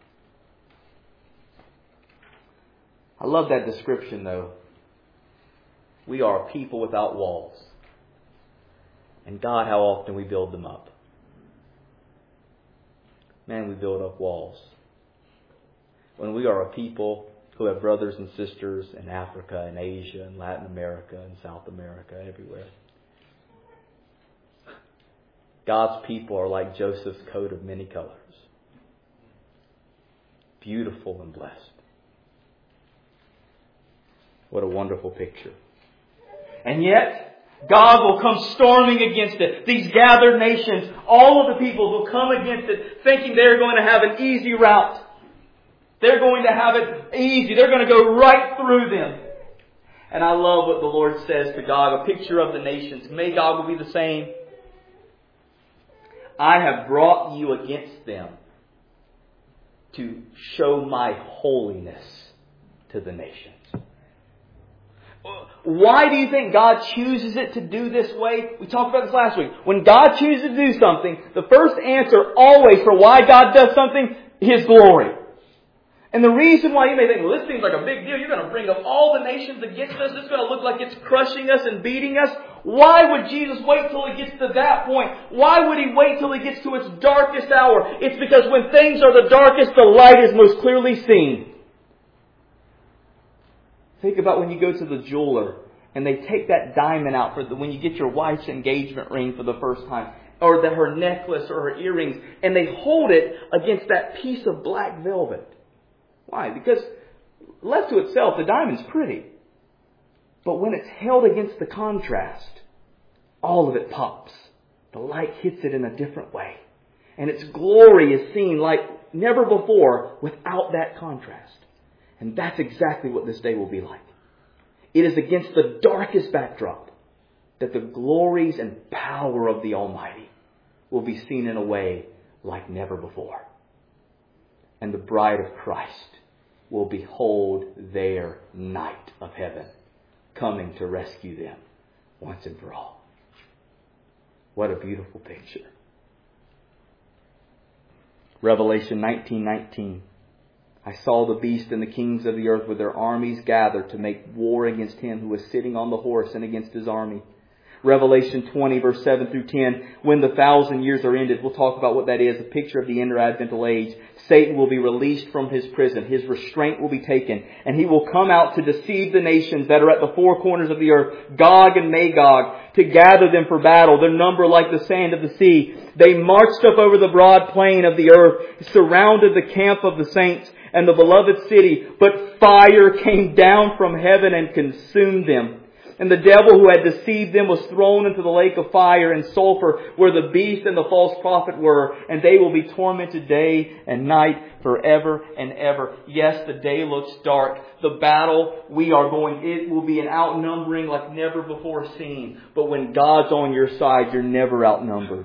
A: I love that description, though. We are a people without walls. And God, how often we build them up. Man, we build up walls. When we are a people who have brothers and sisters in Africa and Asia and Latin America and South America, everywhere. God's people are like Joseph's coat of many colors. Beautiful and blessed. What a wonderful picture. And yet, God will come storming against it. These gathered nations, all of the people will come against it, thinking they're going to have an easy route. They're going to have it easy. They're going to go right through them. And I love what the Lord says to Gog, a picture of the nations. Magog will be the same. I have brought you against them to show my holiness to the nations. Why do you think God chooses it to do this way? We talked about this last week. When God chooses to do something, the first answer always for why God does something, His glory. And the reason why you may think, well, this seems like a big deal. You're going to bring up all the nations against us. It's going to look like it's crushing us and beating us. Why would Jesus wait till He gets to that point? Why would He wait till He gets to its darkest hour? It's because when things are the darkest, the light is most clearly seen. Think about when you go to the jeweler and they take that diamond out for the, when you get your wife's engagement ring for the first time, or the, her necklace or her earrings, and they hold it against that piece of black velvet. Why? Because left to itself, the diamond's pretty. But when it's held against the contrast, all of it pops. The light hits it in a different way. And its glory is seen like never before without that contrast. And that's exactly what this day will be like. It is against the darkest backdrop that the glories and power of the Almighty will be seen in a way like never before. And the bride of Christ will behold their knight of heaven coming to rescue them once and for all. What a beautiful picture. Revelation nineteen nineteen. I saw the beast and the kings of the earth with their armies gathered to make war against him who was sitting on the horse and against his army. Revelation twenty, verse seven through ten. When the thousand years are ended, we'll talk about what that is, a picture of the interadvental age. Satan will be released from his prison. His restraint will be taken. And he will come out to deceive the nations that are at the four corners of the earth, Gog and Magog, to gather them for battle. Their number like the sand of the sea. They marched up over the broad plain of the earth, surrounded the camp of the saints and the beloved city. But fire came down from heaven and consumed them. And the devil who had deceived them was thrown into the lake of fire and sulfur where the beast and the false prophet were. And they will be tormented day and night forever and ever. Yes, the day looks dark. The battle we are going, it will be an outnumbering like never before seen. But when God's on your side, you're never outnumbered.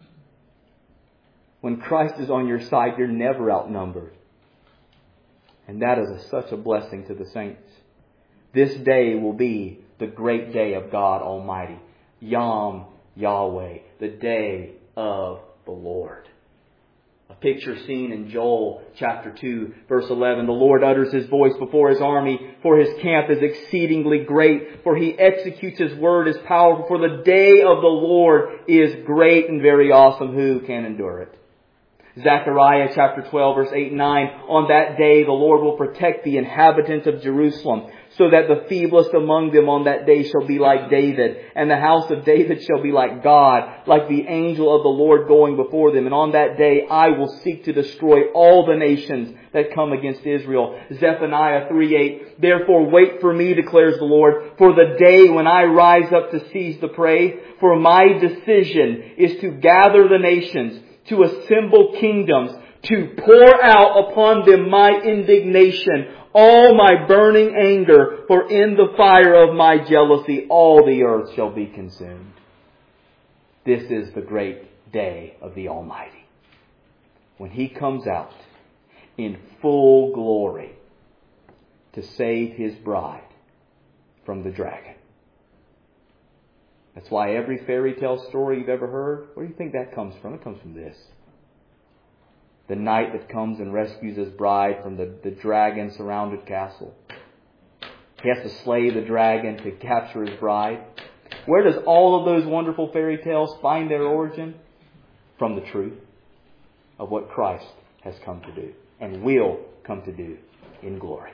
A: When Christ is on your side, you're never outnumbered. And that is a, such a blessing to the saints. This day will be the great day of God Almighty. Yom Yahweh, the day of the Lord. A picture seen in Joel chapter two, verse eleven. The Lord utters His voice before His army, for His camp is exceedingly great, for He executes His word is powerful, for the day of the Lord is great and very awesome. Who can endure it? Zechariah chapter twelve, verse eight and nine. On that day the Lord will protect the inhabitants of Jerusalem, so that the feeblest among them on that day shall be like David, and the house of David shall be like God, like the angel of the Lord going before them. And on that day I will seek to destroy all the nations that come against Israel. Zephaniah three eight. Therefore wait for me, declares the Lord, for the day when I rise up to seize the prey. For my decision is to gather the nations, to assemble kingdoms, to pour out upon them my indignation, all my burning anger, for in the fire of my jealousy all the earth shall be consumed. This is the great day of the Almighty, when He comes out in full glory to save His bride from the dragon. That's why every fairy tale story you've ever heard, where do you think that comes from? It comes from this. The knight that comes and rescues his bride from the, the dragon-surrounded castle. He has to slay the dragon to capture his bride. Where does all of those wonderful fairy tales find their origin? From the truth of what Christ has come to do and will come to do in glory.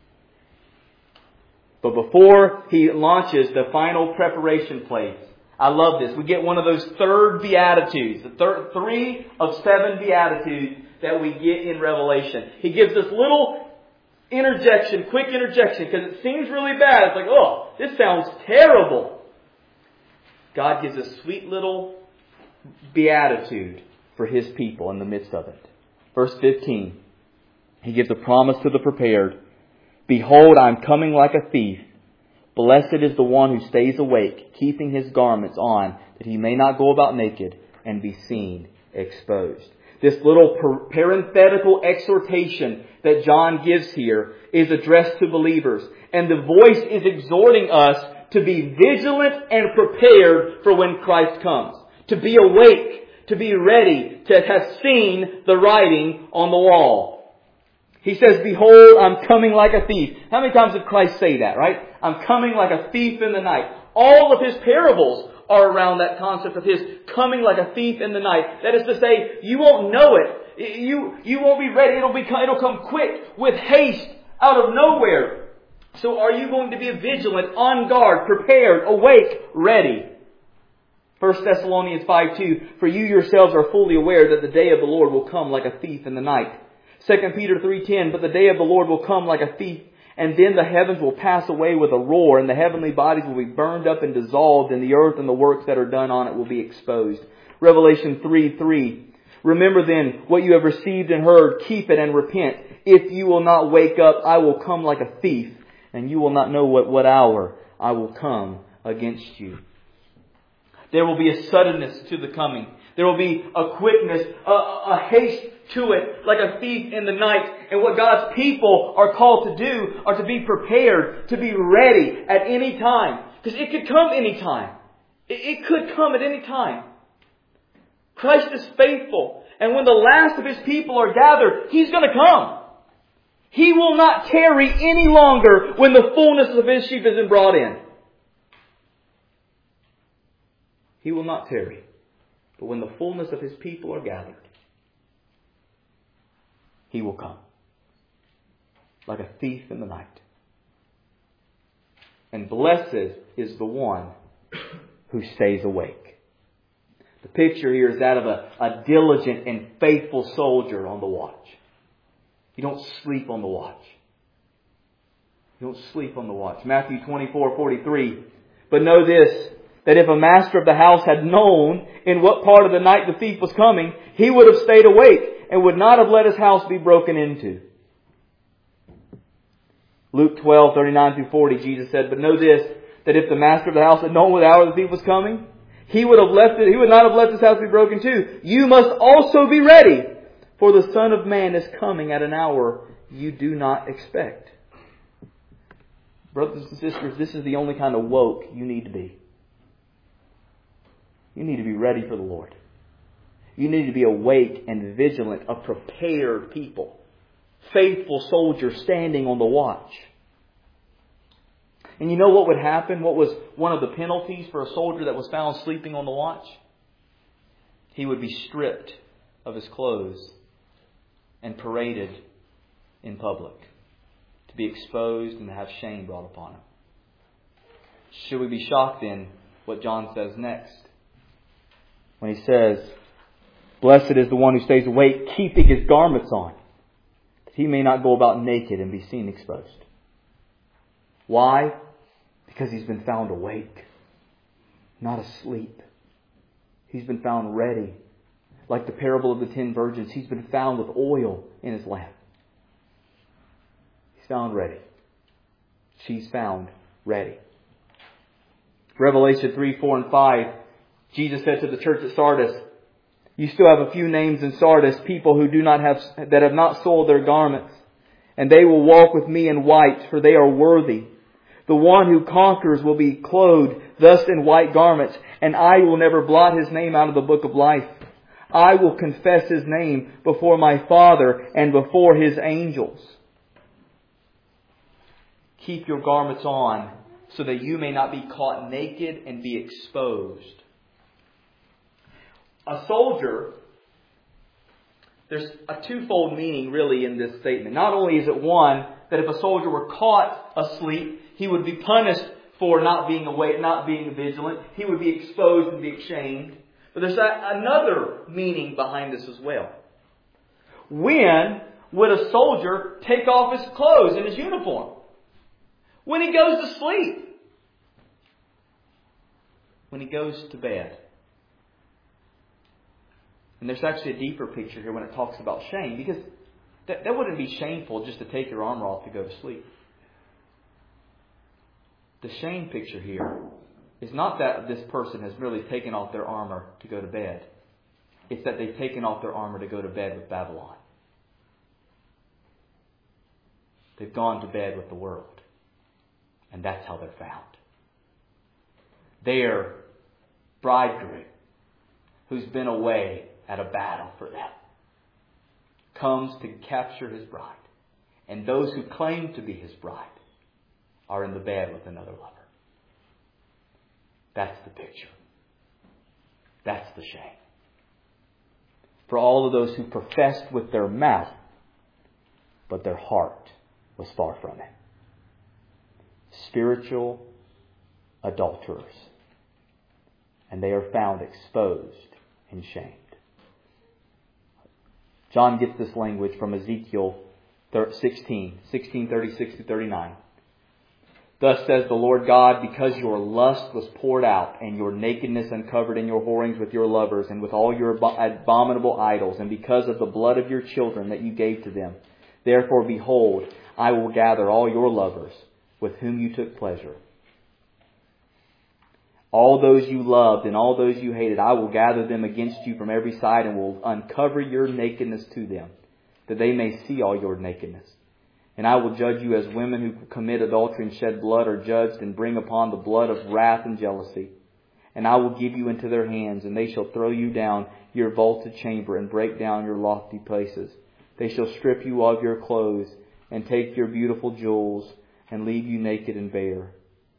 A: But before He launches the final preparation place, I love this. We get one of those third Beatitudes, the third, three of seven Beatitudes that we get in Revelation. He gives this little interjection, quick interjection, because it seems really bad. It's like, oh, this sounds terrible. God gives a sweet little beatitude for His people in the midst of it. Verse fifteen, He gives a promise to the prepared. Behold, I am coming like a thief. Blessed is the one who stays awake, keeping his garments on, that he may not go about naked and be seen exposed. This little parenthetical exhortation that John gives here is addressed to believers. And the voice is exhorting us to be vigilant and prepared for when Christ comes. To be awake, to be ready, to have seen the writing on the wall. He says, behold, I'm coming like a thief. How many times did Christ say that, right? I'm coming like a thief in the night. All of His parables are around that concept of His coming like a thief in the night. That is to say, you won't know it. You, you won't be ready. It'll be, it'll come quick, with haste, out of nowhere. So are you going to be vigilant, on guard, prepared, awake, ready? First Thessalonians five two, for you yourselves are fully aware that the day of the Lord will come like a thief in the night. Second Peter three ten, but the day of the Lord will come like a thief, and then the heavens will pass away with a roar, and the heavenly bodies will be burned up and dissolved, and the earth and the works that are done on it will be exposed. Revelation three three, remember then what you have received and heard, keep it and repent. If you will not wake up, I will come like a thief, and you will not know what, what hour I will come against you. There will be a suddenness to the coming. There will be a quickness, a, a haste to it, like a thief in the night. And what God's people are called to do are to be prepared, to be ready at any time. Because it could come any time. It, it could come at any time. Christ is faithful. And when the last of His people are gathered, He's going to come. He will not tarry any longer when the fullness of His sheep has been brought in. He will not tarry. But when the fullness of His people are gathered, He will come. Like a thief in the night. And blessed is the one who stays awake. The picture here is that of a, a diligent and faithful soldier on the watch. You don't sleep on the watch. You don't sleep on the watch. Matthew twenty-four forty-three. But know this, that if a master of the house had known in what part of the night the thief was coming, he would have stayed awake and would not have let his house be broken into. Luke twelve thirty-nine through forty, Jesus said, but know this, that if the master of the house had known what hour the thief was coming, he would have left it, he would not have let his house be broken too. You must also be ready, for the Son of Man is coming at an hour you do not expect. Brothers and sisters, this is the only kind of woke you need to be. You need to be ready for the Lord. You need to be awake and vigilant, a prepared people. Faithful soldiers standing on the watch. And you know what would happen? What was one of the penalties for a soldier that was found sleeping on the watch? He would be stripped of his clothes and paraded in public, to be exposed and to have shame brought upon him. Should we be shocked then what John says next? When he says, blessed is the one who stays awake, keeping his garments on, that he may not go about naked and be seen exposed. Why? Because he's been found awake, not asleep. He's been found ready. Like the parable of the ten virgins, he's been found with oil in his lamp. He's found ready. She's found ready. Revelation three, four, and five, Jesus said to the church at Sardis, you still have a few names in Sardis, people who do not have, that have not soiled their garments, and they will walk with me in white, for they are worthy. The one who conquers will be clothed thus in white garments, and I will never blot his name out of the book of life. I will confess his name before my Father and before his angels. Keep your garments on so that you may not be caught naked and be exposed. A soldier, there's a twofold meaning really in this statement. Not only is it one, that if a soldier were caught asleep, he would be punished for not being awake, not being vigilant. He would be exposed and be shamed. But there's another meaning behind this as well. When would a soldier take off his clothes and his uniform? When he goes to sleep. When he goes to bed. And there's actually a deeper picture here when it talks about shame. Because that, that wouldn't be shameful just to take your armor off to go to sleep. The shame picture here is not that this person has merely taken off their armor to go to bed. It's that they've taken off their armor to go to bed with Babylon. They've gone to bed with the world. And that's how they're found. Their bridegroom, who's been away at a battle for them, comes to capture his bride. And those who claim to be his bride are in the bed with another lover. That's the picture. That's the shame. For all of those who professed with their mouth, but their heart was far from it. spiritual adulterers. And they are found exposed and shamed. John gets this language from Ezekiel sixteen, sixteen thirty-six to thirty-nine. Thus says the Lord God, because your lust was poured out, and your nakedness uncovered in your whorings with your lovers, and with all your abominable idols, and because of the blood of your children that you gave to them. Therefore, behold, I will gather all your lovers, with whom you took pleasure. All those you loved and all those you hated, I will gather them against you from every side, and will uncover your nakedness to them, that they may see all your nakedness. And I will judge you as women who commit adultery and shed blood are judged, and bring upon the blood of wrath and jealousy. And I will give you into their hands, and they shall throw you down your vaulted chamber, and break down your lofty places. They shall strip you of your clothes, and take your beautiful jewels, and leave you naked and bare.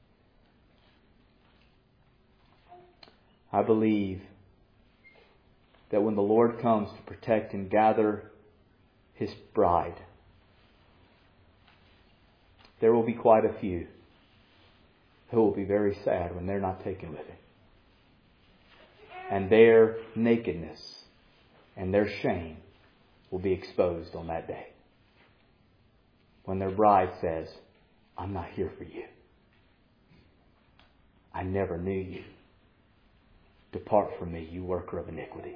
A: I believe that when the Lord comes to protect and gather His bride, there will be quite a few who will be very sad when they're not taken with Him. And their nakedness and their shame will be exposed on that day. When their bride says, I'm not here for you. I never knew you. Depart from me, you worker of iniquity.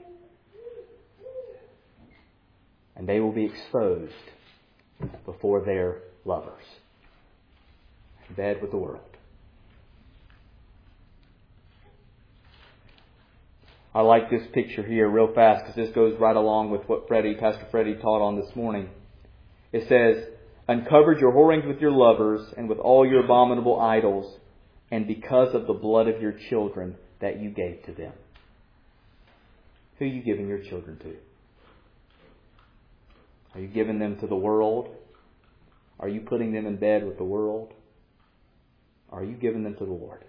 A: And they will be exposed before their lovers. In bed with the world. I like this picture here real fast because this goes right along with what Freddie, Pastor Freddie taught on this morning. It says, uncovered your whorings with your lovers and with all your abominable idols, and because of the blood of your children that you gave to them. Who are you giving your children to? Are you giving them to the world? Are you putting them in bed with the world? Are you giving them to the Lord?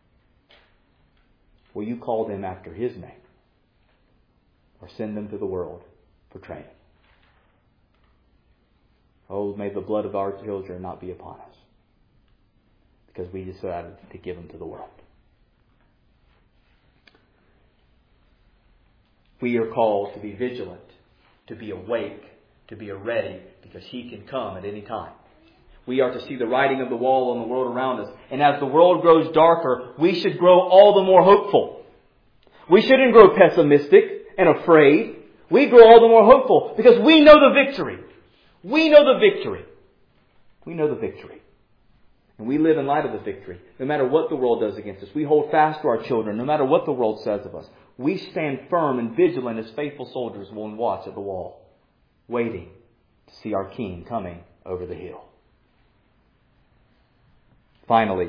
A: Will you call them after His name? Or send them to the world for training? Oh, may the blood of our children not be upon us, because we decided to give them to the world. We are called to be vigilant, to be awake, to be ready, because He can come at any time. We are to see the writing of the wall on the world around us. And as the world grows darker, we should grow all the more hopeful. We shouldn't grow pessimistic and afraid. We grow all the more hopeful because we know the victory. We know the victory. We know the victory. And we live in light of the victory. No matter what the world does against us, we hold fast to our children. No matter what the world says of us, we stand firm and vigilant as faithful soldiers on watch at the wall, waiting to see our King coming over the hill. Finally,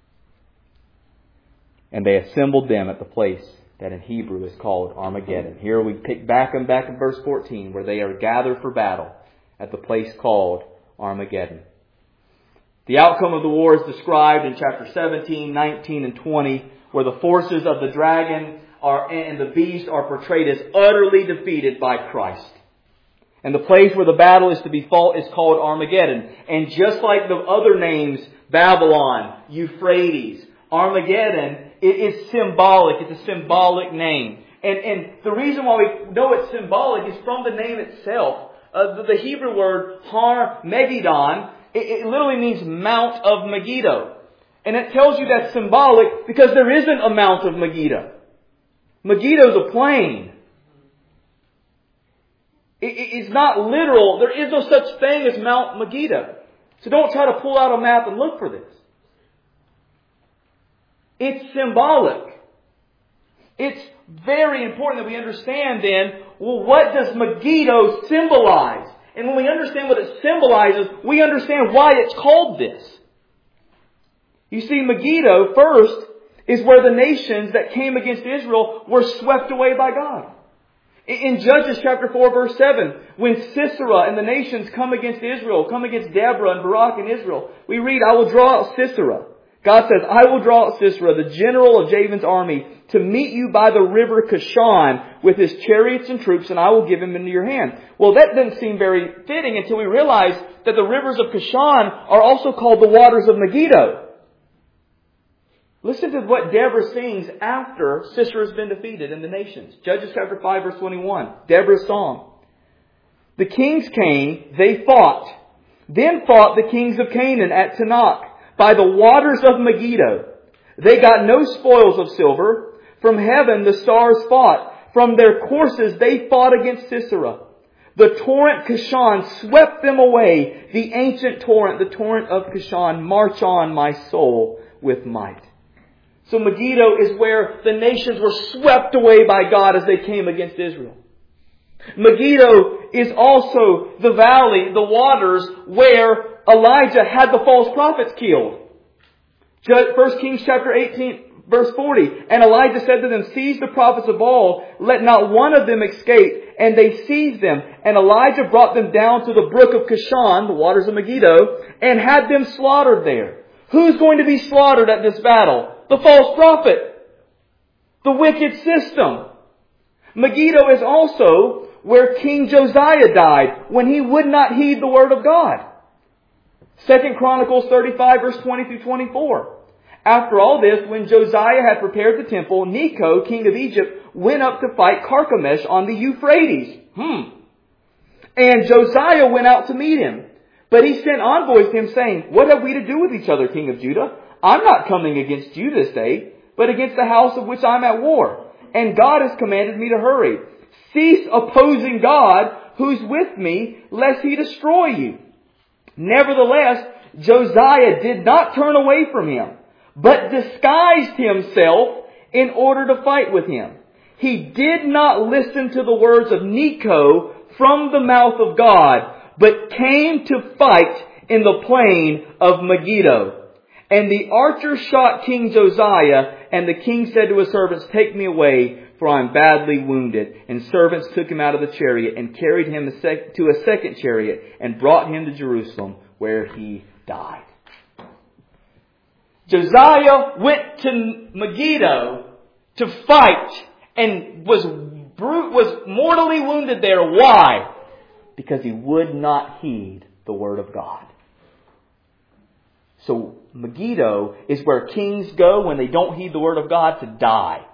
A: and they assembled them at the place that in Hebrew is called Armageddon. Here we pick back and back in verse fourteen, where they are gathered for battle at the place called Armageddon. The outcome of the war is described in chapter seventeen, nineteen, and twenty, where the forces of the dragon are and the beast are portrayed as utterly defeated by Christ. And the place where the battle is to be fought is called Armageddon. And just like the other names, Babylon, Euphrates, Armageddon, it is symbolic. It's a symbolic name. And, and the reason why we know it's symbolic is from the name itself. Uh, the, the Hebrew word Har Megiddon, it, it literally means Mount of Megiddo. And it tells you that's symbolic because there isn't a Mount of Megiddo. Megiddo is a plain. It's not literal. There is no such thing as Mount Megiddo. So don't try to pull out a map and look for this. It's symbolic. It's very important that we understand then, well, what does Megiddo symbolize? And when we understand what it symbolizes, we understand why it's called this. You see, Megiddo, first, is where the nations that came against Israel were swept away by God. In Judges chapter four, verse seven, when Sisera and the nations come against Israel, come against Deborah and Barak and Israel, we read, I will draw out Sisera. God says, I will draw out Sisera, the general of Jabin's army, to meet you by the river Kishon with his chariots and troops, and I will give him into your hand. Well, that didn't seem very fitting until we realize that the rivers of Kishon are also called the waters of Megiddo. Listen to what Deborah sings after Sisera has been defeated in the nations. Judges chapter five verse twenty-one. Deborah's song. The kings came, they fought. Then fought the kings of Canaan at Tanakh by the waters of Megiddo. They got no spoils of silver. From heaven the stars fought. From their courses they fought against Sisera. The torrent Kishon swept them away. The ancient torrent, the torrent of Kishon, march on, my soul, with might. So Megiddo is where the nations were swept away by God as they came against Israel. Megiddo is also the valley, the waters, where Elijah had the false prophets killed. First Kings chapter eighteen, verse forty. And Elijah said to them, seize the prophets of Baal, let not one of them escape. And they seized them. And Elijah brought them down to the brook of Kishon, the waters of Megiddo, and had them slaughtered there. Who's going to be slaughtered at this battle? The false prophet. The wicked system. Megiddo is also where King Josiah died when he would not heed the word of God. Second Chronicles thirty-five verse twenty through twenty-four. After all this, when Josiah had prepared the temple, Necho, king of Egypt, went up to fight Carchemish on the Euphrates. Hmm. And Josiah went out to meet him. But he sent envoys to him saying, what have we to do with each other, king of Judah? I'm not coming against you this day, but against the house of which I'm at war. And God has commanded me to hurry. Cease opposing God, who's with me, lest he destroy you. Nevertheless, Josiah did not turn away from him, but disguised himself in order to fight with him. He did not listen to the words of Necho from the mouth of God, but came to fight in the plain of Megiddo. And the archer shot King Josiah, and the king said to his servants, take me away, for I am badly wounded. And servants took him out of the chariot and carried him to a second chariot and brought him to Jerusalem, where he died. Josiah went to Megiddo to fight and was brute, was mortally wounded there. Why? Because he would not heed the word of God. So Megiddo is where kings go when they don't heed the word of God to die.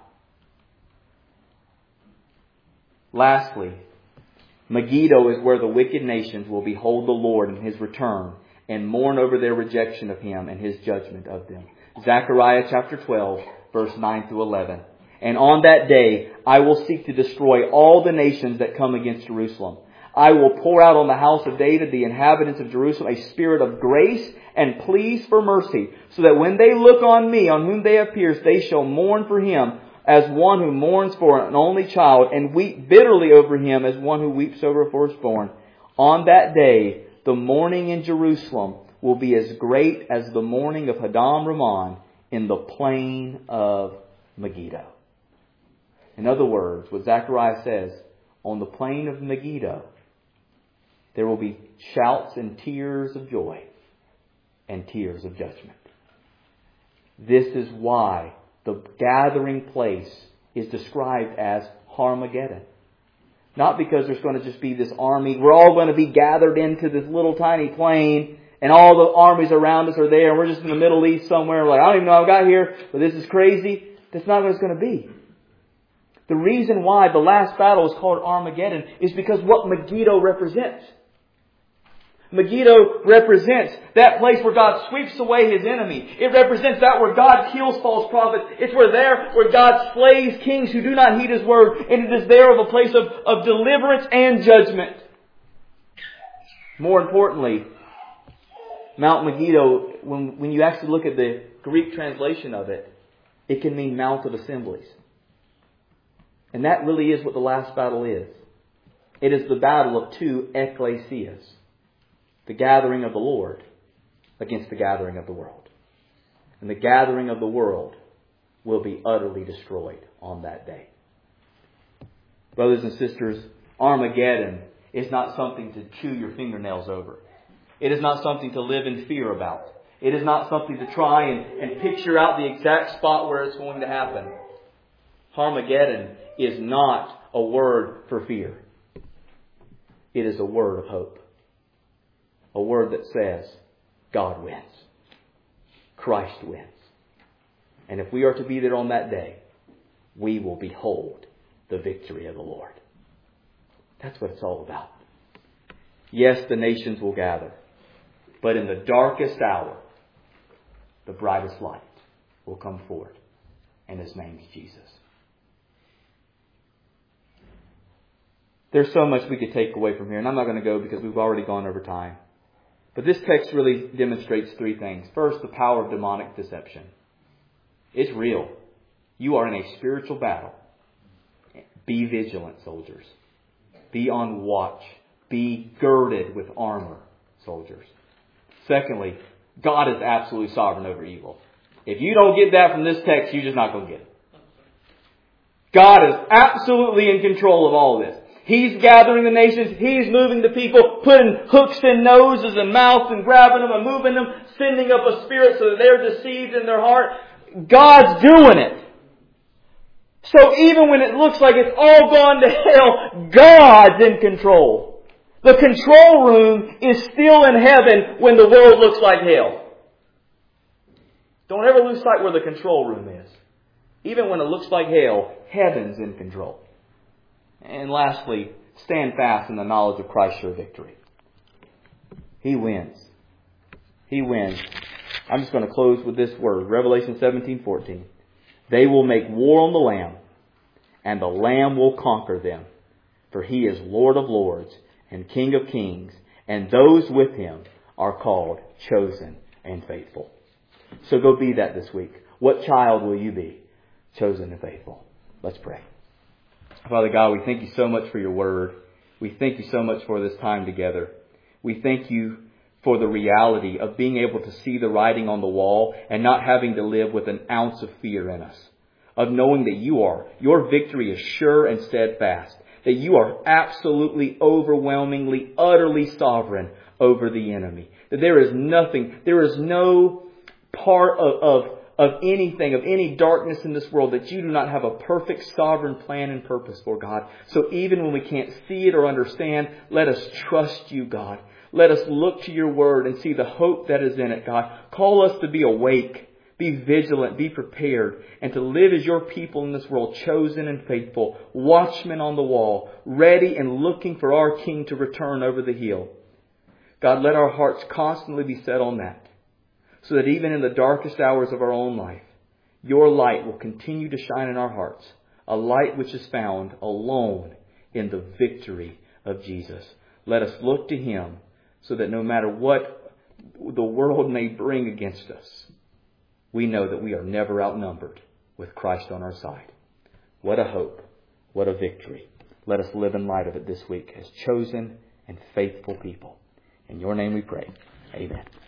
A: Lastly, Megiddo is where the wicked nations will behold the Lord in His return and mourn over their rejection of Him and His judgment of them. Zechariah chapter twelve, verse nine through eleven. And on that day I will seek to destroy all the nations that come against Jerusalem. I will pour out on the house of David, the inhabitants of Jerusalem, a spirit of grace and pleas for mercy, so that when they look on me, on whom they have pierced, they shall mourn for him as one who mourns for an only child, and weep bitterly over him as one who weeps over a firstborn. On that day, the mourning in Jerusalem will be as great as the mourning of Hadam Raman in the plain of Megiddo. In other words, what Zechariah says, on the plain of Megiddo, there will be shouts and tears of joy and tears of judgment. This is why the gathering place is described as Harmageddon. Not because there's going to just be this army. We're all going to be gathered into this little tiny plain and all the armies around us are there and we're just in the Middle East somewhere. Like, I don't even know how I got here, but this is crazy. That's not what it's going to be. The reason why the last battle is called Armageddon is because what Megiddo represents. Megiddo represents that place where God sweeps away His enemy. It represents that where God kills false prophets. It's where there where God slays kings who do not heed His word. And it is there of a place of, of deliverance and judgment. More importantly, Mount Megiddo, when, when you actually look at the Greek translation of it, it can mean Mount of Assemblies. And that really is what the last battle is. It is the battle of two ecclesias. The gathering of the Lord against the gathering of the world. And the gathering of the world will be utterly destroyed on that day. Brothers and sisters, Armageddon is not something to chew your fingernails over. It is not something to live in fear about. It is not something to try and, and picture out the exact spot where it's going to happen. Armageddon is not a word for fear. It is a word of hope. A word that says, God wins. Christ wins. And if we are to be there on that day, we will behold the victory of the Lord. That's what it's all about. Yes, the nations will gather. But in the darkest hour, the brightest light will come forth. And His name is Jesus. There's so much we could take away from here. And I'm not going to go because we've already gone over time. But this text really demonstrates three things. First, the power of demonic deception. It's real. You are in a spiritual battle. Be vigilant, soldiers. Be on watch. Be girded with armor, soldiers. Secondly, God is absolutely sovereign over evil. If you don't get that from this text, you're just not going to get it. God is absolutely in control of all this. He's gathering the nations. He's moving the people, putting hooks in noses and mouths and grabbing them and moving them, sending up a spirit so that they're deceived in their heart. God's doing it. So even when it looks like it's all gone to hell, God's in control. The control room is still in heaven when the world looks like hell. Don't ever lose sight where the control room is. Even when it looks like hell, heaven's in control. And lastly, stand fast in the knowledge of Christ's sure victory. He wins. He wins. I'm just going to close with this word. Revelation seventeen fourteen. They will make war on the Lamb, and the Lamb will conquer them. For He is Lord of lords and King of kings, and those with Him are called, chosen, and faithful. So go be that this week. What child will you be? Chosen and faithful. Let's pray. Father God, we thank You so much for Your word. We thank You so much for this time together. We thank You for the reality of being able to see the writing on the wall and not having to live with an ounce of fear in us. Of knowing that You are, Your victory is sure and steadfast. That You are absolutely, overwhelmingly, utterly sovereign over the enemy. That there is nothing, there is no part of, of, of anything, of any darkness in this world that You do not have a perfect sovereign plan and purpose for, God. So even when we can't see it or understand, let us trust You, God. Let us look to Your word and see the hope that is in it, God. Call us to be awake, be vigilant, be prepared, and to live as Your people in this world, chosen and faithful, watchmen on the wall, ready and looking for our King to return over the hill. God, let our hearts constantly be set on that, so that even in the darkest hours of our own life, Your light will continue to shine in our hearts, a light which is found alone in the victory of Jesus. Let us look to Him, so that no matter what the world may bring against us, we know that we are never outnumbered with Christ on our side. What a hope. What a victory. Let us live in light of it this week as chosen and faithful people. In Your name we pray. Amen.